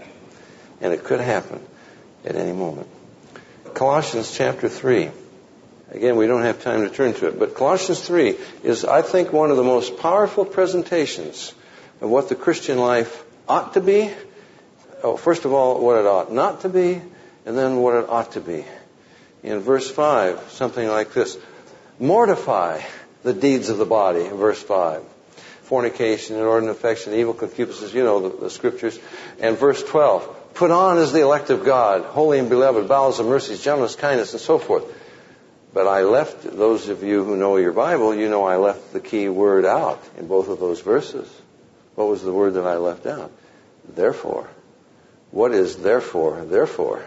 And it could happen at any moment. Colossians chapter three. Again, we don't have time to turn to it. But Colossians three is, I think, one of the most powerful presentations of what the Christian life ought to be. Oh, first of all, what it ought not to be, and then what it ought to be. In verse five, something like this. Mortify the deeds of the body, in verse five. Fornication, inordinate affection, evil concupiscence, you know the, the scriptures. And verse twelve. Put on as the elect of God, holy and beloved, bowels of mercies, gentleness, kindness, and so forth. But I left, those of you who know your Bible, you know I left the key word out in both of those verses. What was the word that I left out? Therefore. What is therefore? Therefore.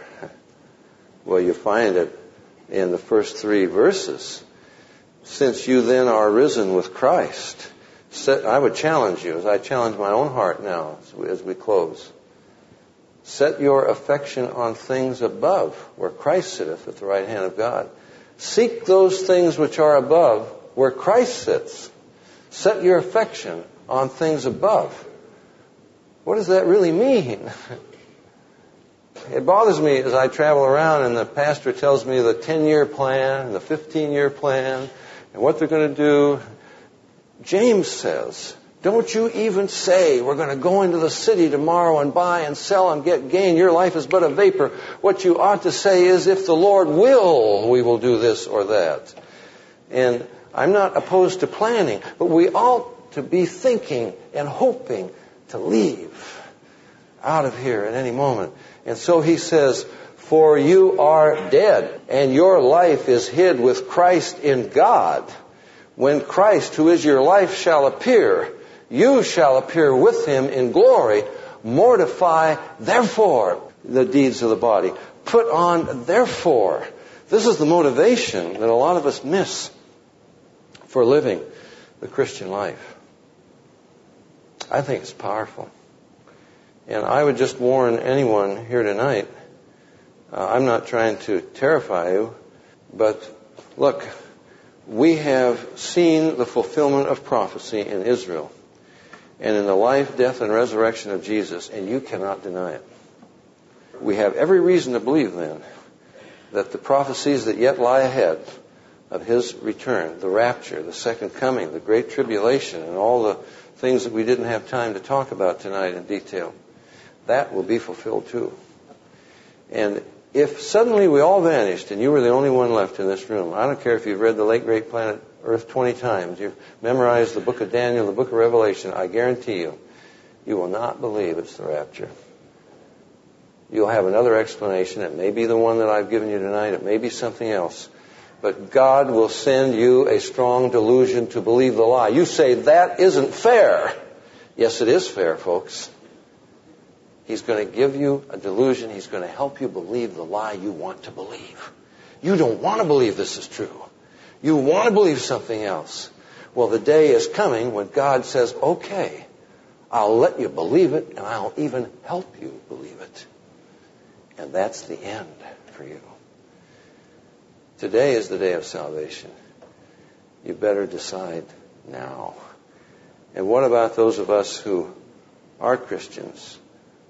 Well, you find it in the first three verses. Since you then are risen with Christ. Set, I would challenge you, as I challenge my own heart now as we, as we close. Set your affection on things above, where Christ sitteth at the right hand of God. Seek those things which are above, where Christ sits. Set your affection on things above. What does that really mean? It bothers me as I travel around and the pastor tells me the ten-year plan and the fifteen-year plan and what they're going to do. James says, don't you even say we're going to go into the city tomorrow and buy and sell and get gain. Your life is but a vapor. What you ought to say is, if the Lord will, we will do this or that. And I'm not opposed to planning, but we ought to be thinking and hoping to leave out of here at any moment. And so he says, for you are dead, and your life is hid with Christ in God. When Christ, who is your life, shall appear, you shall appear with him in glory. Mortify, therefore, the deeds of the body. Put on, therefore. This is the motivation that a lot of us miss for living the Christian life. I think it's powerful. And I would just warn anyone here tonight, uh, I'm not trying to terrify you, but look, we have seen the fulfillment of prophecy in Israel and in the life, death, and resurrection of Jesus, and you cannot deny it. We have every reason to believe then that the prophecies that yet lie ahead of his return, the rapture, the second coming, the great tribulation, and all the things that we didn't have time to talk about tonight in detail, that will be fulfilled too. And if suddenly we all vanished and you were the only one left in this room, I don't care if you've read the late great Planet Earth twenty times, you've memorized the book of Daniel, the book of Revelation, I guarantee you, you will not believe it's the rapture. You'll have another explanation. It may be the one that I've given you tonight. It may be something else. But God will send you a strong delusion to believe the lie. You say, that isn't fair. Yes, it is fair, folks. He's going to give you a delusion. He's going to help you believe the lie you want to believe. You don't want to believe this is true. You want to believe something else. Well, the day is coming when God says, okay, I'll let you believe it, and I'll even help you believe it. And that's the end for you. Today is the day of salvation. You better decide now. And what about those of us who are Christians,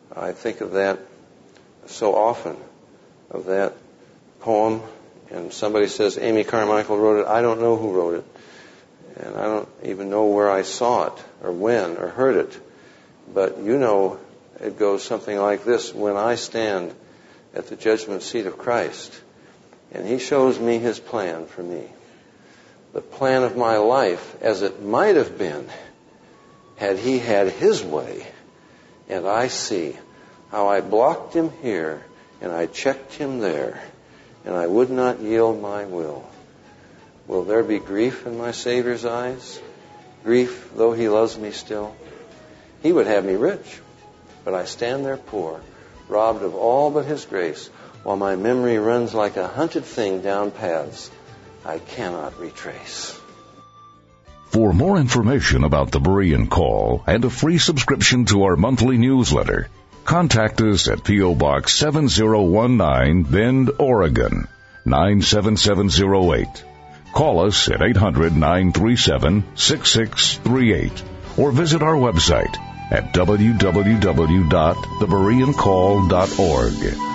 I think of that so often, of that poem, and somebody says Amy Carmichael wrote it. I don't know who wrote it, and I don't even know where I saw it, or when, or heard it. But you know, it goes something like this: when I stand at the judgment seat of Christ, and He shows me His plan for me, the plan of my life as it might have been had He had His way, and I see how I blocked Him here, and I checked Him there, and I would not yield my will. Will there be grief in my Savior's eyes? Grief, though He loves me still? He would have me rich, but I stand there poor, robbed of all but His grace, while my memory runs like a hunted thing down paths I cannot retrace. For more information about the Berean Call and a free subscription to our monthly newsletter, contact us at P O. Box seven zero one nine, Bend, Oregon, nine seven seven zero eight. Call us at eight hundred, nine three seven, six six three eight or visit our website at w w w dot the berean call dot org.